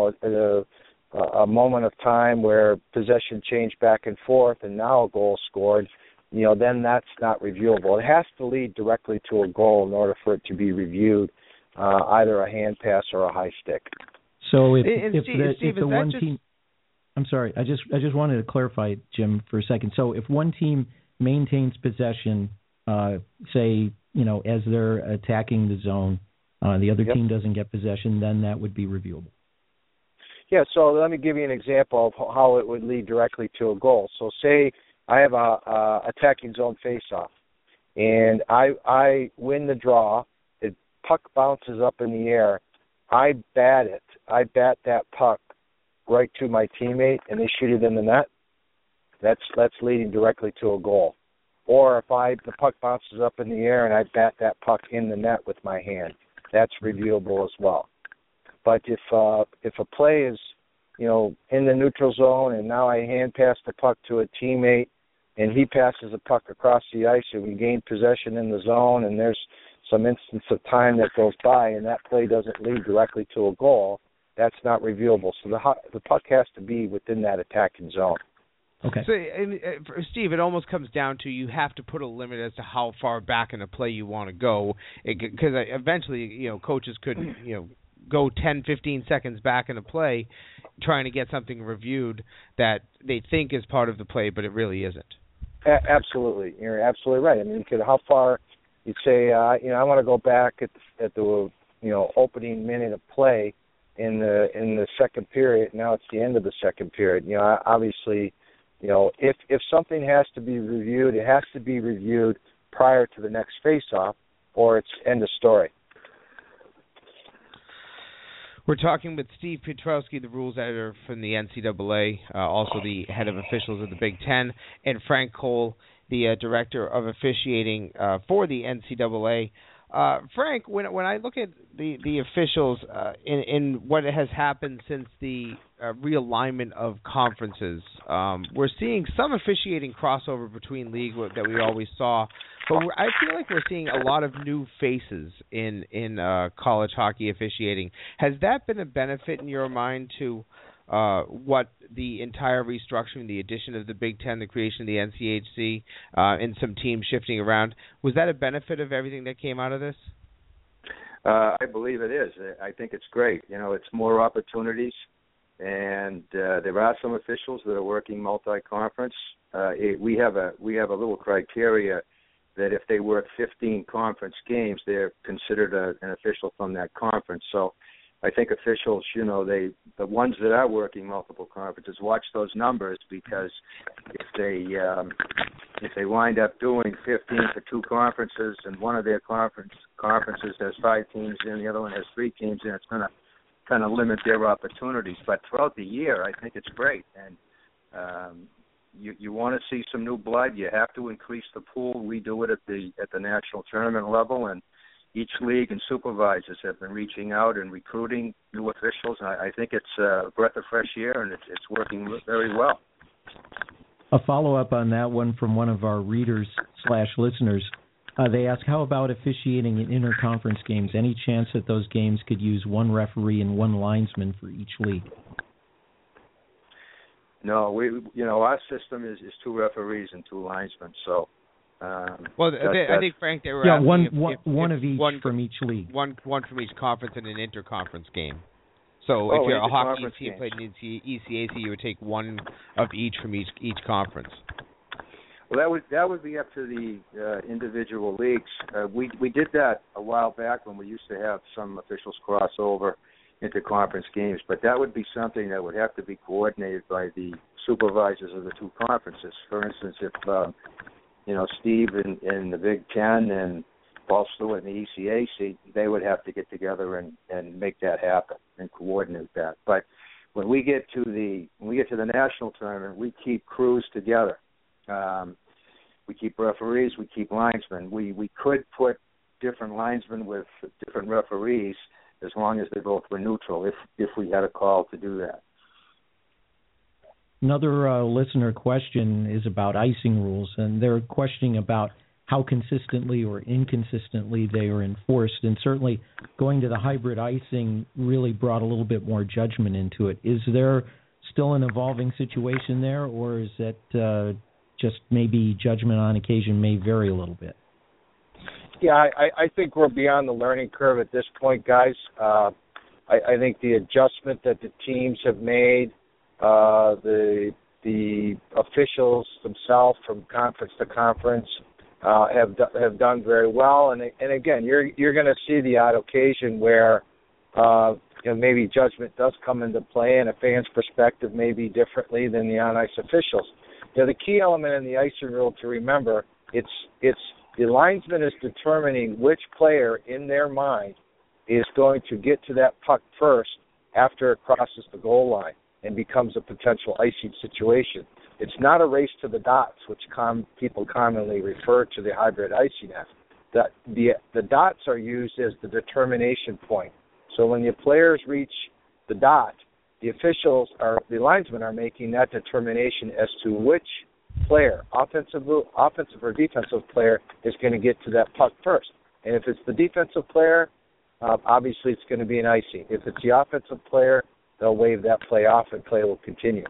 a moment of time where possession changed back and forth and now a goal scored, then that's not reviewable. It has to lead directly to a goal in order for it to be reviewed, either a hand pass or a high stick. So if the one team, I'm sorry, I just wanted to clarify, Jim, for a second. So if one team maintains possession, say, as they're attacking the zone, the other team doesn't get possession, then that would be reviewable. Yeah, so let me give you an example of how it would lead directly to a goal. So say I have a attacking zone face-off, and I win the draw. The puck bounces up in the air. I bat it. I bat that puck right to my teammate and they shoot it in the net, that's leading directly to a goal. Or if the puck bounces up in the air and I bat that puck in the net with my hand, that's reviewable as well. But if a play is, in the neutral zone and now I hand pass the puck to a teammate and he passes the puck across the ice and we gain possession in the zone and there's some instance of time that goes by and that play doesn't lead directly to a goal, that's not reviewable. So the puck has to be within that attacking zone. Okay. So, for Steve, it almost comes down to you have to put a limit as to how far back in a play you want to go, because eventually, coaches could, go 10, 15 seconds back in a play trying to get something reviewed that they think is part of the play, but it really isn't. Absolutely. You're absolutely right. I mean, how far you'd say, I want to go back at the opening minute of play in the second period. Now it's the end of the second period. Obviously, if something has to be reviewed, it has to be reviewed prior to the next face-off, or it's end of story. We're talking with Steve Piotrowski, the rules editor from the NCAA, also the head of officials of the Big Ten, and Frank Cole, the director of officiating for the NCAA. Frank, when I look at the officials in what has happened since the realignment of conferences, we're seeing some officiating crossover between league that we always saw, but I feel like we're seeing a lot of new faces in college hockey officiating. Has that been a benefit in your mind to what the entire restructuring, the addition of the Big Ten, the creation of the NCHC, and some teams shifting around? Was that a benefit of everything that came out of this? I believe it is. I think it's great. It's more opportunities, and there are some officials that are working multi-conference. We have a little criteria that if they work 15 conference games, they're considered an official from that conference. So I think officials, the ones that are working multiple conferences, watch those numbers, because if they wind up doing 15 for two conferences and one of their conferences has 5 teams in, the other one has 3 teams in, it's going to kind of limit their opportunities. But throughout the year, I think it's great, and you want to see some new blood. You have to increase the pool. We do it at the national tournament level, and each league and supervisors have been reaching out and recruiting new officials. I think it's a breath of fresh air, and it's working very well. A follow-up on that one from one of our readers/listeners. They ask, how about officiating in interconference games? Any chance that those games could use one referee and one linesman for each league? No, our system is 2 referees and 2 linesmen, so... I think, Frank, they were one of each from each league. One from each conference in an interconference game. So if you're a hockey team played in ECAC, you would take one of each from each conference. Well, that would be up to the individual leagues. We did that a while back when we used to have some officials cross over into conference games, but that would be something that would have to be coordinated by the supervisors of the 2 conferences. For instance, if Steve in the Big Ten and Paul Stewart in the ECAC, they would have to get together and make that happen and coordinate that. But when we get to the national tournament, we keep crews together. We keep referees, we keep linesmen. We could put different linesmen with different referees as long as they both were neutral, if we had a call to do that. Another listener question is about icing rules, and they're questioning about how consistently or inconsistently they are enforced. And certainly going to the hybrid icing really brought a little bit more judgment into it. Is there still an evolving situation there, or is that just maybe judgment on occasion may vary a little bit? Yeah, I think we're beyond the learning curve at this point, guys. I think the adjustment that the teams have made, the officials themselves from conference to conference have done very well. And again, you're going to see the odd occasion where maybe judgment does come into play, and a fan's perspective may be differently than the on-ice officials. The key element in the icing rule to remember, it's the linesman is determining which player in their mind is going to get to that puck first after it crosses the goal line. and becomes a potential icing situation. It's not a race to the dots, which people commonly refer to the hybrid icing as. The dots are used as the determination point. So when the players reach the dot, the linesmen are making that determination as to which player, offensive or defensive player, is going to get to that puck first. And if it's the defensive player, obviously it's going to be an icing. If it's the offensive player, they'll wave that play off and play will continue.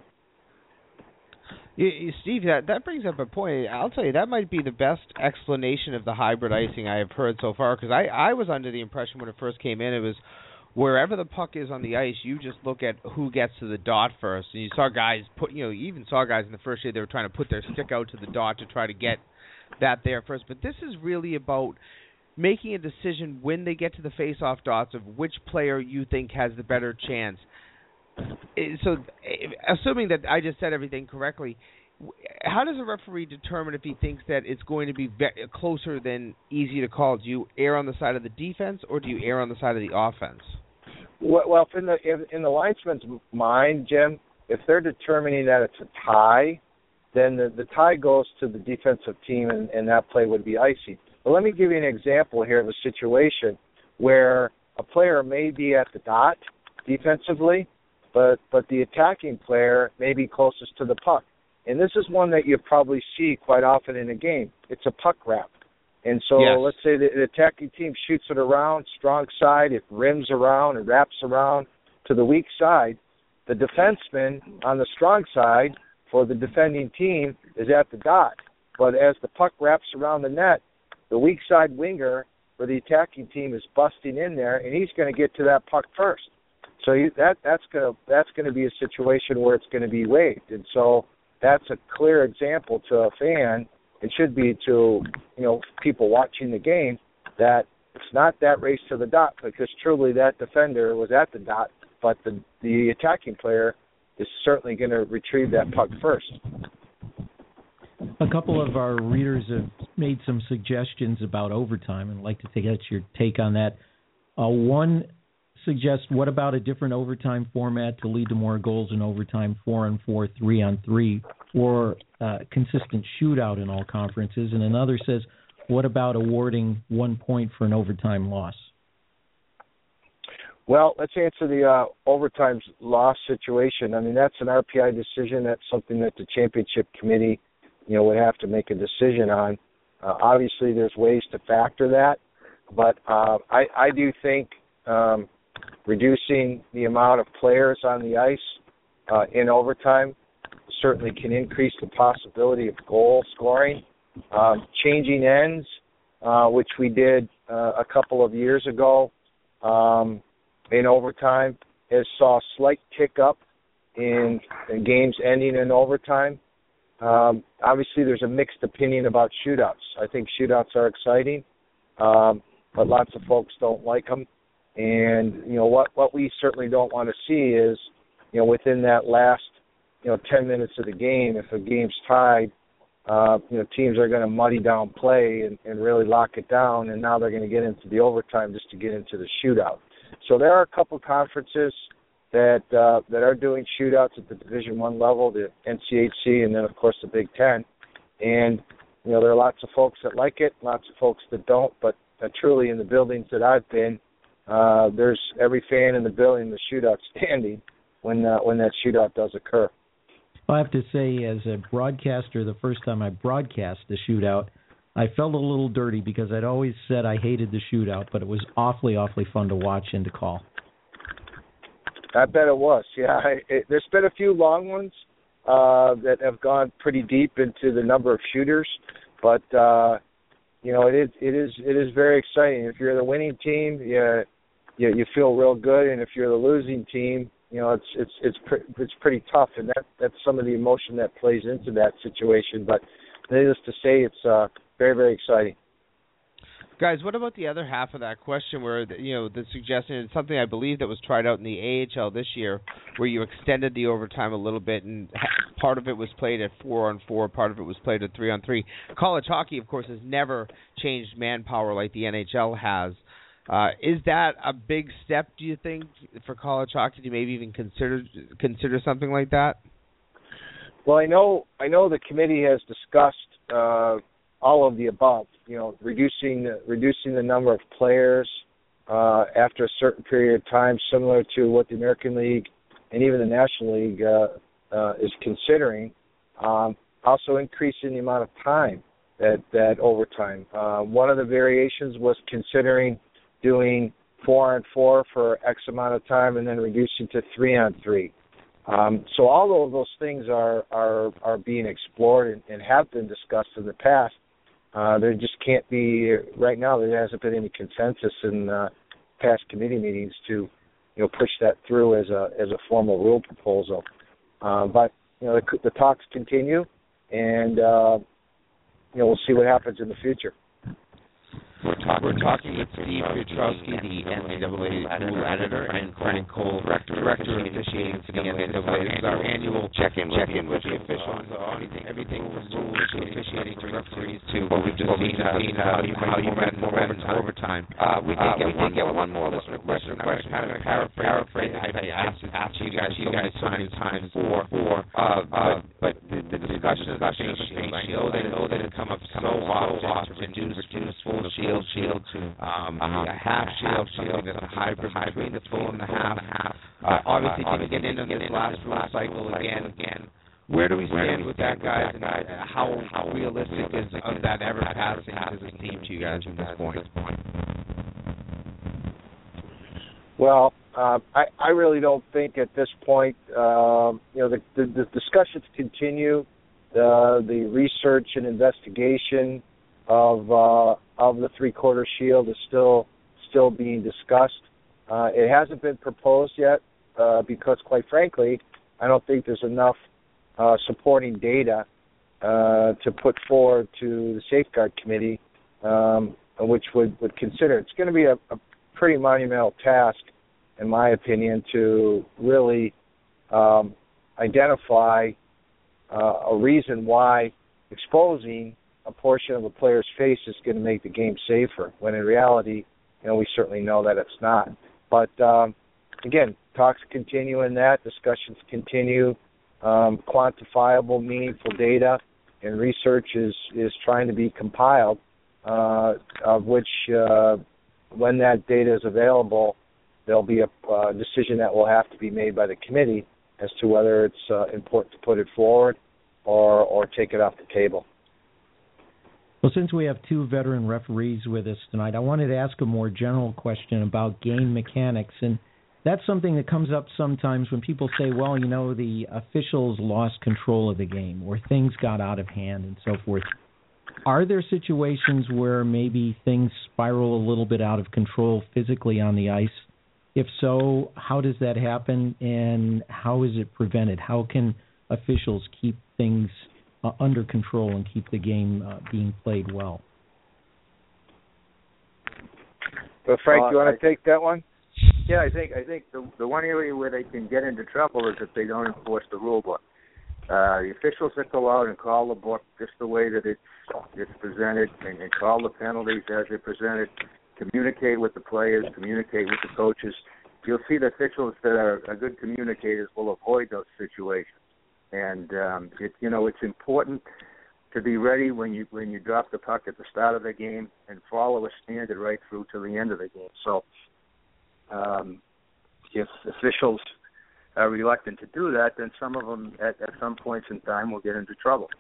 Steve, that brings up a point. I'll tell you, that might be the best explanation of the hybrid icing I have heard so far, because I was under the impression when it first came in, it was wherever the puck is on the ice, you just look at who gets to the dot first. And you saw guys you even saw guys in the first year, they were trying to put their stick out to the dot to try to get that there first. But this is really about making a decision when they get to the face-off dots of which player you think has the better chance. So, assuming that I just said everything correctly, how does a referee determine if he thinks that it's going to be closer than easy to call? Do you err on the side of the defense, or do you err on the side of the offense? Well, in the linesman's mind, Jim, if they're determining that it's a tie, then the tie goes to the defensive team, and that play would be icing. But let me give you an example here of a situation where a player may be at the dot defensively, but the attacking player may be closest to the puck. And this is one that you probably see quite often in a game. It's a puck wrap. And so Let's say the attacking team shoots it around, strong side, it rims around and wraps around to the weak side. The defenseman on the strong side for the defending team is at the dot. But as the puck wraps around the net, the weak side winger for the attacking team is busting in there, and he's going to get to that puck first. So that's going to be a situation where it's going to be waived. And so that's a clear example to a fan. It should be to people watching the game that it's not that race to the dot, because truly that defender was at the dot, but the attacking player is certainly going to retrieve that puck first. A couple of our readers have made some suggestions about overtime, and I'd like to get your take on that. One suggests, what about a different overtime format to lead to more goals in overtime, 4-on-4, 3-on-3, or consistent shootout in all conferences? And another says, what about awarding 1 point for an overtime loss? Well, let's answer the overtime loss situation. I mean, that's an RPI decision. That's something that the championship committee, would have to make a decision on. Obviously, there's ways to factor that, but I do think reducing the amount of players on the ice in overtime certainly can increase the possibility of goal scoring. Changing ends, which we did a couple of years ago in overtime, has saw a slight tick up in games ending in overtime. Obviously, there's a mixed opinion about shootouts. I think shootouts are exciting, but lots of folks don't like them. And what we certainly don't want to see is, within that last 10 minutes of the game, if a game's tied, teams are going to muddy down play and really lock it down, and now they're going to get into the overtime just to get into the shootout. So there are a couple conferences that are doing shootouts at the Division I level, the NCHC, and then of course the Big Ten. And there are lots of folks that like it, lots of folks that don't. But truly, in the buildings that I've been, there's every fan in the building, the shootout standing when that shootout does occur. I have to say, as a broadcaster, the first time I broadcast the shootout, I felt a little dirty because I'd always said I hated the shootout, but it was awfully, awfully fun to watch and to call. I bet it was. Yeah, there's been a few long ones that have gone pretty deep into the number of shooters, but it is very exciting. If you're the winning team, you feel real good, and if you're the losing team, it's pretty tough, and that's some of the emotion that plays into that situation. But needless to say, it's very, very exciting. Guys, what about the other half of that question where, the suggestion, it's something I believe that was tried out in the AHL this year, where you extended the overtime a little bit, and part of it was played at 4-on-4, part of it was played at 3-on-3. College hockey, of course, has never changed manpower like the NHL has. Is that a big step, do you think, for college hockey to maybe even consider something like that? Well, I know the committee has discussed all of the above. Reducing the number of players after a certain period of time, similar to what the American League and even the National League is considering. Also increasing the amount of time that overtime. One of the variations was considering doing 4-on-4 for X amount of time and then reducing to 3-on-3. So all of those things are being explored and have been discussed in the past. There just can't be, right now, there hasn't been any consensus in past committee meetings to push that through as a formal rule proposal. But the talks continue, and we'll see what happens in the future. We're talking with Steve Piotrowski, the NCAA rule editor, and Frank Cole, director of officiating for the NCAA. This is our annual check-in with the officials on everything from rules to officiating to referees to what we've just seen, how you read overtime. We did get one more listener question. I was kind of paraphrase. I asked you guys so many times before, but the discussion is about face shield. I know that it come up so often to reduce full shield to a half shield, something that's a hybrid between the full and the half. Obviously, to get into this last cycle again, where do we stand with that, guys? And how realistic is that ever passing as a team to you guys at this point? Well, I really don't think at this point. The discussions continue. The research and investigation of the three-quarter shield is still being discussed. It hasn't been proposed yet because, quite frankly, I don't think there's enough supporting data to put forward to the Safeguard Committee, which would consider. It's going to be a pretty monumental task, in my opinion, to really identify a reason why exposing a portion of a player's face is going to make the game safer, when in reality, we certainly know that it's not. But, again, talks continue in that, discussions continue, quantifiable, meaningful data, and research is trying to be compiled, of which, when that data is available, there'll be a decision that will have to be made by the committee as to whether it's important to put it forward or take it off the table. Well, since we have two veteran referees with us tonight, I wanted to ask a more general question about game mechanics. And that's something that comes up sometimes when people say, well, the officials lost control of the game or things got out of hand and so forth. Are there situations where maybe things spiral a little bit out of control physically on the ice? If so, how does that happen and how is it prevented? How can officials keep things under control and keep the game being played well? But Frank, you want to take that one? Yeah, I think the one area where they can get into trouble is if they don't enforce the rule book. The officials that go out and call the book just the way that it's presented and call the penalties as they're presented, communicate with the players, communicate with the coaches. You'll see the officials that are good communicators will avoid those situations. And it's important to be ready when you drop the puck at the start of the game and follow a standard right through to the end of the game. So if officials are reluctant to do that, then some of them at some points in time will get into trouble.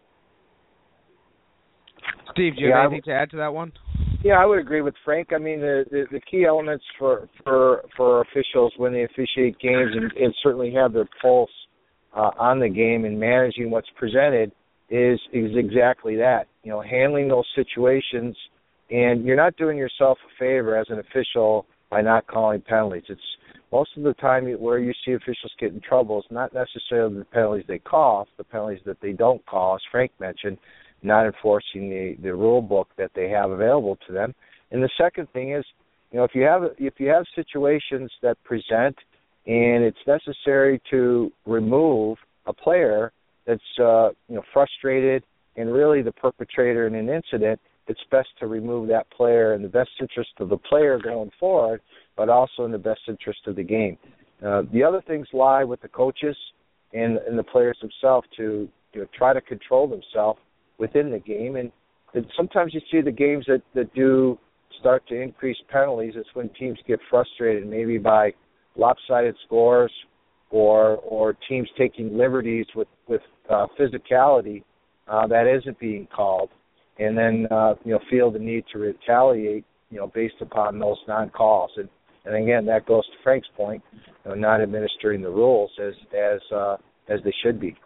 Steve, do you have anything to add to that one? Yeah, I would agree with Frank. I mean, the key elements for officials when they officiate games and certainly have their pulse on the game and managing what's presented is exactly that. Handling those situations, and you're not doing yourself a favor as an official by not calling penalties. It's most of the time where you see officials get in trouble is not necessarily the penalties they call, it's the penalties that they don't call, as Frank mentioned, not enforcing the rule book that they have available to them. And the second thing is, if you have situations that present and it's necessary to remove a player that's frustrated and really the perpetrator in an incident, it's best to remove that player in the best interest of the player going forward, but also in the best interest of the game. The other things lie with the coaches and the players themselves to try to control themselves within the game. And sometimes you see the games that do start to increase penalties. It's when teams get frustrated, maybe by lopsided scores or teams taking liberties with physicality that isn't being called, and then feel the need to retaliate based upon those non-calls. And again, that goes to Frank's point, not administering the rules as they should be.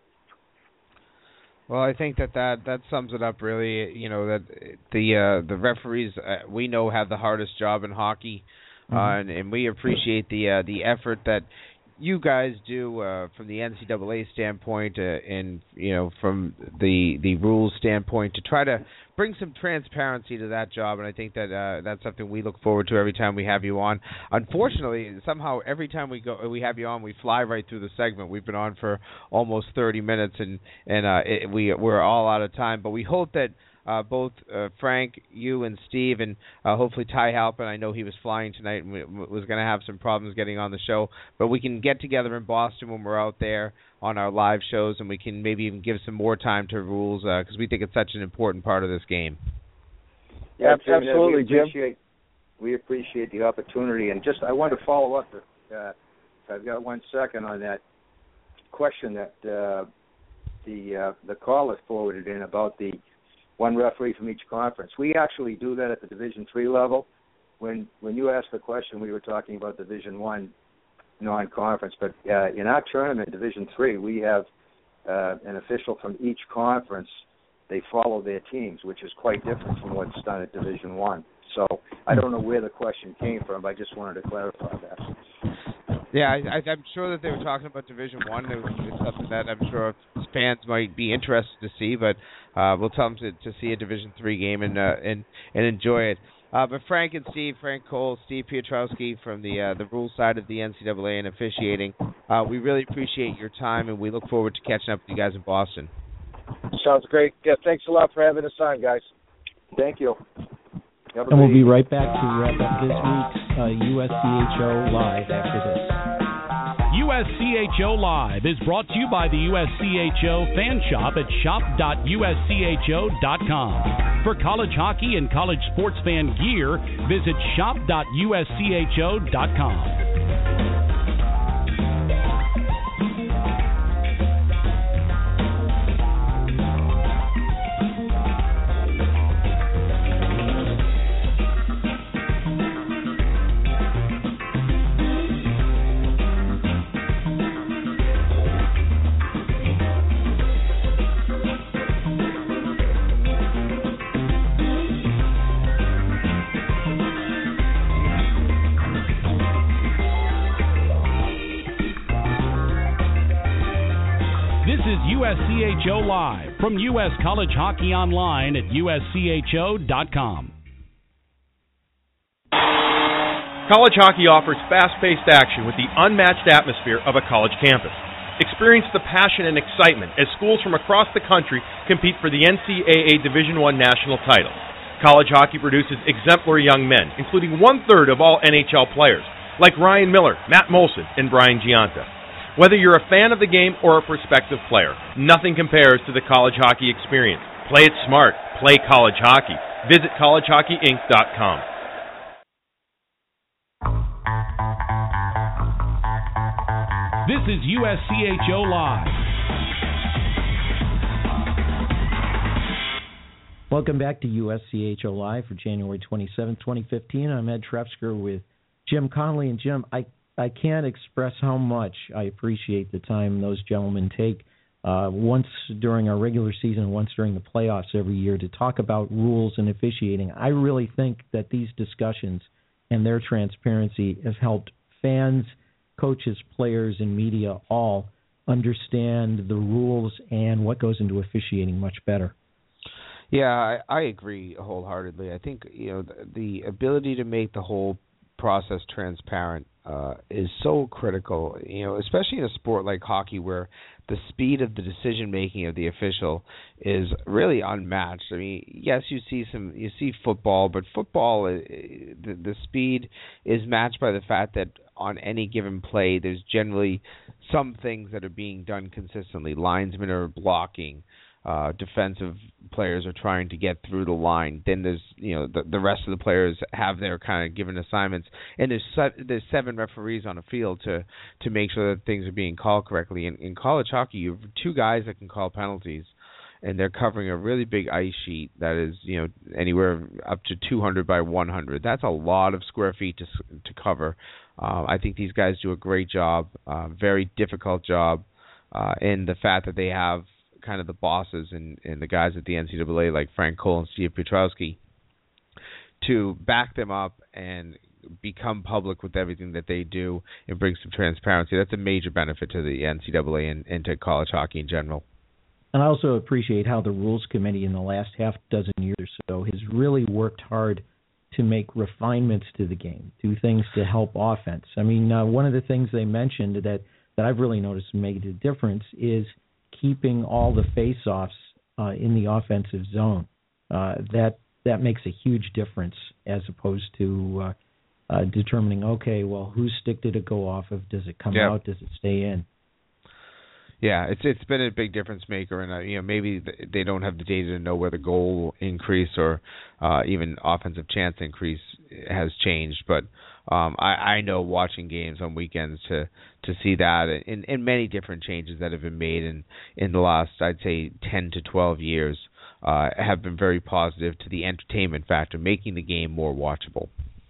Well, I think that sums it up really. That the referees we know have the hardest job in hockey, and we appreciate the effort that you guys do from the NCAA standpoint, and from the rules standpoint, to try to bring some transparency to that job. And I think that that's something we look forward to every time we have you on. Unfortunately, somehow every time we have you on, we fly right through the segment. We've been on for almost 30 minutes, and we're all out of time. But we hope that both Frank, you, and Steve, and hopefully Ty Halpin, I know he was flying tonight and was going to have some problems getting on the show, but we can get together in Boston when we're out there on our live shows, and we can maybe even give some more time to rules, because we think it's such an important part of this game. Yeah, absolutely, Jim. We appreciate the opportunity, and I want to follow up. If I've got 1 second on that question that the caller forwarded in about the one referee from each conference. We actually do that at the Division III level. When you asked the question, we were talking about Division I non-conference, but in our tournament, Division III, we have an official from each conference. They follow their teams, which is quite different from what's done at Division I. So I don't know where the question came from. I just wanted to clarify that. Yeah, I'm sure that they were talking about Division I. It's something that I'm sure fans might be interested to see, but we'll tell them to see a Division III game and enjoy it. But Frank and Steve, Frank Cole, Steve Piotrowski from the rules side of the NCAA and officiating, we really appreciate your time, and we look forward to catching up with you guys in Boston. Sounds great. Yeah, thanks a lot for having us on, guys. Thank you. And we'll be right back to wrap up this week's USCHO Live after this. USCHO Live is brought to you by the USCHO fan shop at shop.uscho.com. For college hockey and college sports fan gear, visit shop.uscho.com. USCHO Live from U.S. College Hockey Online at uscho.com. College hockey offers fast-paced action with the unmatched atmosphere of a college campus. Experience the passion and excitement as schools from across the country compete for the NCAA Division I national title. College hockey produces exemplary young men, including 1/3 of all NHL players, like Ryan Miller, Matt Molson, and Brian Giunta. Whether you're a fan of the game or a prospective player, nothing compares to the college hockey experience. Play it smart. Play college hockey. Visit collegehockeyinc.com. This is USCHO Live. Welcome back to USCHO Live for January 27, 2015. I'm Ed Trefsker with Jim Connolly. And Jim, I can't express how much I appreciate the time those gentlemen take once during our regular season and once during the playoffs every year to talk about rules and officiating. I really think that these discussions and their transparency have helped fans, coaches, players, and media all understand the rules and what goes into officiating much better. Yeah, I agree wholeheartedly. I think the ability to make the whole process transparent is so critical, especially in a sport like hockey where the speed of the decision making of the official is really unmatched. I mean, yes, you see football, but football, the speed is matched by the fact that on any given play, there's generally some things that are being done consistently. Linesmen are blocking. Defensive players are trying to get through the line. Then there's the rest of the players have their kind of given assignments, and there's 7 referees on a field to make sure that things are being called correctly. In college hockey, you have 2 guys that can call penalties, and they're covering a really big ice sheet that is anywhere up to 200 by 100. That's a lot of square feet to cover. I think these guys do a great job, very difficult job, in the fact that they have kind of the bosses and the guys at the NCAA like Frank Cole and Steve Piotrowski to back them up and become public with everything that they do and bring some transparency. That's a major benefit to the NCAA and to college hockey in general. And I also appreciate how the Rules Committee in the last half dozen years or so has really worked hard to make refinements to the game, do things to help offense. I mean, one of the things they mentioned that I've really noticed made a difference is keeping all the face-offs in the offensive zone. That makes a huge difference as opposed to determining, okay, well, whose stick did it go off of? Does it come out? Does it stay in? Yeah, it's been a big difference maker, and maybe they don't have the data to know where the goal increase or even offensive chance increase has changed, but I know watching games on weekends to see that in many different changes that have been made in the last, I'd say, 10 to 12 years have been very positive to the entertainment factor, making the game more watchable.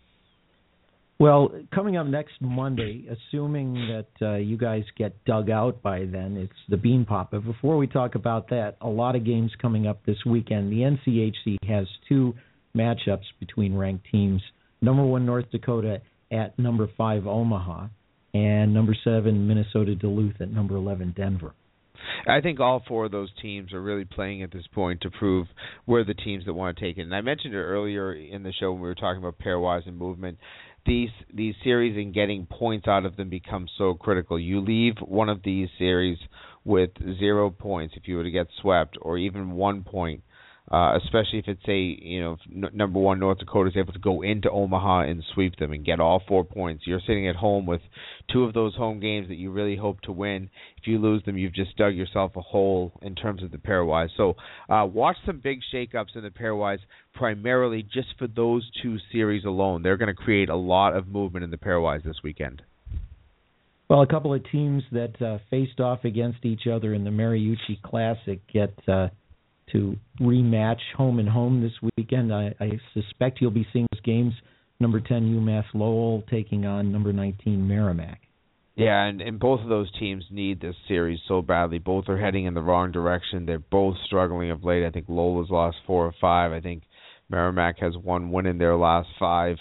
Well, coming up next Monday, assuming that you guys get dug out by then, it's the Bean Pop. But before we talk about that, a lot of games coming up this weekend. The NCHC has 2 matchups between ranked teams. Number 1, North Dakota at number 5, Omaha, and number 7, Minnesota Duluth at number 11, Denver. I think all 4 of those teams are really playing at this point to prove we're the teams that want to take it. And I mentioned it earlier in the show when we were talking about pairwise and movement. These series and getting points out of them becomes so critical. You leave one of these series with 0 points if you were to get swept, or even 1 point, especially if it's number 1 North Dakota is able to go into Omaha and sweep them and get all 4 points. You're sitting at home with 2 of those home games that you really hope to win. If you lose them, you've just dug yourself a hole in terms of the pairwise. So watch some big shakeups in the pairwise, primarily just for those 2 series alone. They're going to create a lot of movement in the pairwise this weekend. Well, a couple of teams that faced off against each other in the Mariucci Classic get to rematch home and home this weekend. I suspect you'll be seeing those games. Number 10 UMass Lowell taking on number 19 Merrimack. Yeah, and both of those teams need this series so badly. Both are heading in the wrong direction. They're both struggling of late. I think Lowell has lost 4 or 5. I think Merrimack has 1 win in their last 5.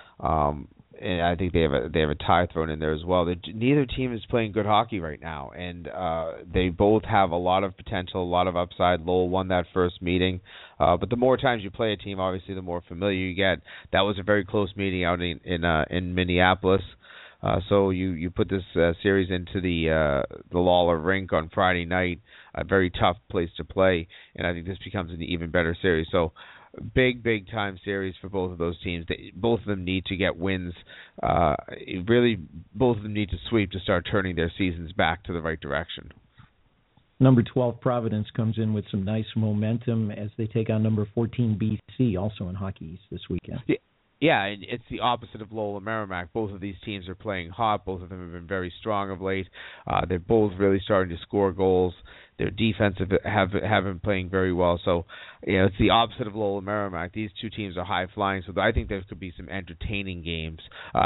And I think they have a tie thrown in there as well. Neither team is playing good hockey right now, and they both have a lot of potential, a lot of upside. Lowell won that first meeting, but the more times you play a team, obviously, the more familiar you get. That was a very close meeting out in Minneapolis. So you put this series into the Lawler rink on Friday night, a very tough place to play, and I think this becomes an even better series. So big time series for both of those teams. Both of them need to get wins. Really, both of them need to sweep to start turning their seasons back to the right direction. Number 12 Providence comes in with some nice momentum as they take on number 14 BC, also in Hockey East this weekend. Yeah, and it's the opposite of Lowell and Merrimack. Both of these teams are playing hot. Both of them have been very strong of late. They're both really starting to score goals. Their defense have been playing very well. So, it's the opposite of Lowell and Merrimack. These 2 teams are high flying. So I think there could be some entertaining games.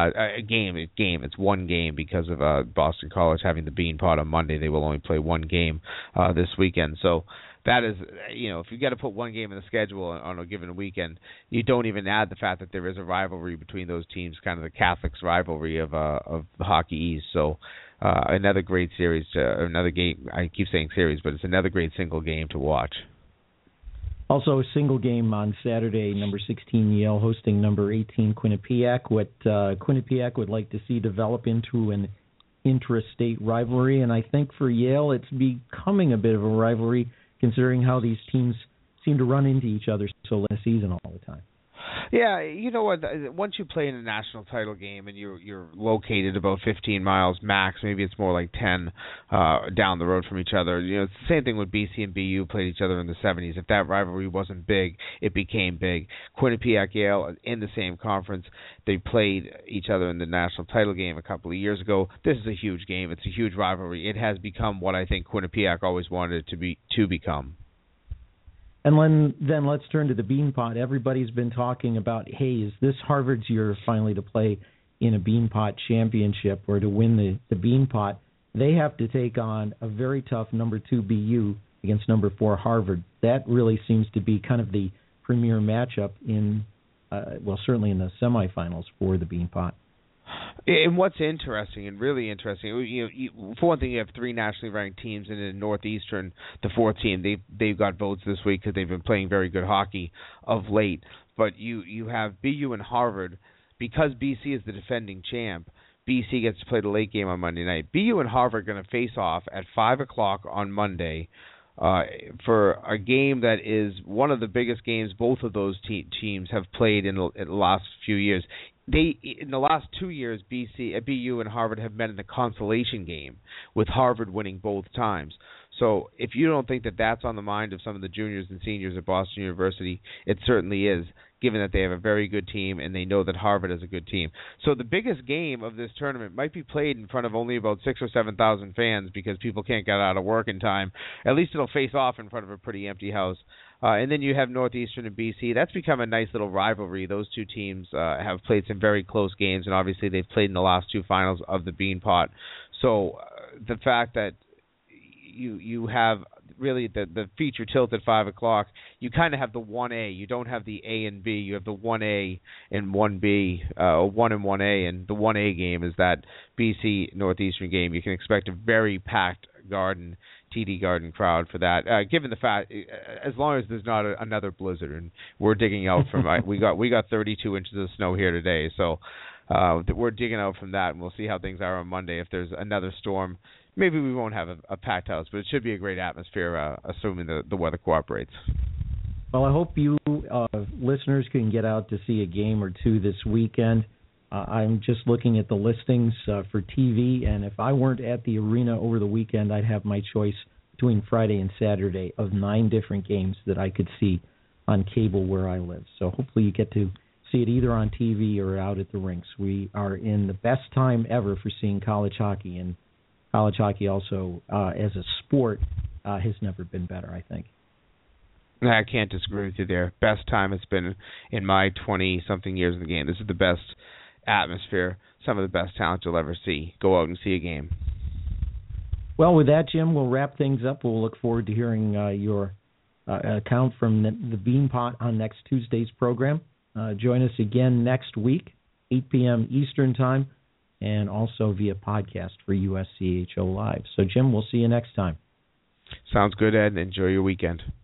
It's 1 game because of Boston College having the Bean Pot on Monday. They will only play 1 game this weekend. So that is, if you got to put 1 game in the schedule on a given weekend, you don't even add the fact that there is a rivalry between those teams, kind of the Catholics rivalry of the Hockey East. So another great series, another game. I keep saying series, but it's another great single game to watch. Also, a single game on Saturday, number 16 Yale hosting number 18 Quinnipiac. What Quinnipiac would like to see develop into an intrastate rivalry, and I think for Yale it's becoming a bit of a rivalry considering how these teams seem to run into each other so late in the season all the time. Yeah, you know what? Once you play in a national title game and you're located about 15 miles max, maybe it's more like 10 down the road from each other. You know, it's the same thing with BC and BU played each other in the 70s. If that rivalry wasn't big, it became big. Quinnipiac, Yale in the same conference. They played each other in the national title game a couple of years ago. This is a huge game. It's a huge rivalry. It has become what I think Quinnipiac always wanted it to become. And then let's turn to the Beanpot. Everybody's been talking about, hey, is this Harvard's year finally to play in a Beanpot championship or to win the Beanpot? They have to take on a very tough number 2 BU against number 4 Harvard. That really seems to be kind of the premier matchup in, certainly in the semifinals for the Beanpot. And what's interesting and really interesting, for one thing, you have 3 nationally ranked teams, and in Northeastern, the 4th team, they've got votes this week because they've been playing very good hockey of late. But you have BU and Harvard, because BC is the defending champ. BC gets to play the late game on Monday night. BU and Harvard are going to face off at 5:00 on Monday for a game that is one of the biggest games both of those teams have played in the last few years. In the last 2 years, BU and Harvard have met in the consolation game, with Harvard winning both times. So if you don't think that that's on the mind of some of the juniors and seniors at Boston University, it certainly is, given that they have a very good team and they know that Harvard is a good team. So the biggest game of this tournament might be played in front of only about 6,000 or 7,000 fans because people can't get out of work in time. At least it'll face off in front of a pretty empty house. And then you have Northeastern and BC. That's become a nice little rivalry. Those two teams have played some very close games, and obviously they've played in the last 2 finals of the Beanpot. So the fact that you have really the feature tilt at 5:00, you kind of have the 1A. You don't have the A and B. You have the 1A and 1B, 1 and 1A, and the 1A game is that BC Northeastern game. You can expect a very packed Garden, TD Garden crowd for that. Given the fact, as long as there's not another blizzard, and we're digging out from we got 32 inches of snow here today, so we're digging out from that, and we'll see how things are on Monday. If there's another storm, maybe we won't have a packed house, but it should be a great atmosphere, assuming the weather cooperates. Well, I hope you listeners can get out to see a game or two this weekend. I'm just looking at the listings for TV, and if I weren't at the arena over the weekend, I'd have my choice between Friday and Saturday of 9 different games that I could see on cable where I live. So hopefully you get to see it either on TV or out at the rinks. We are in the best time ever for seeing college hockey, and college hockey also, as a sport, has never been better, I think. I can't disagree with you there. Best time it's been in my 20-something years in the game. This is the best atmosphere, some of the best talent you'll ever see. Go out and see a game. Well, with that, Jim, we'll wrap things up. We'll look forward to hearing your account from the Beanpot on next Tuesday's program. Join us again next week, 8 p.m. Eastern Time, and also via podcast for USCHO Live. So, Jim, we'll see you next time. Sounds good, Ed. Enjoy your weekend.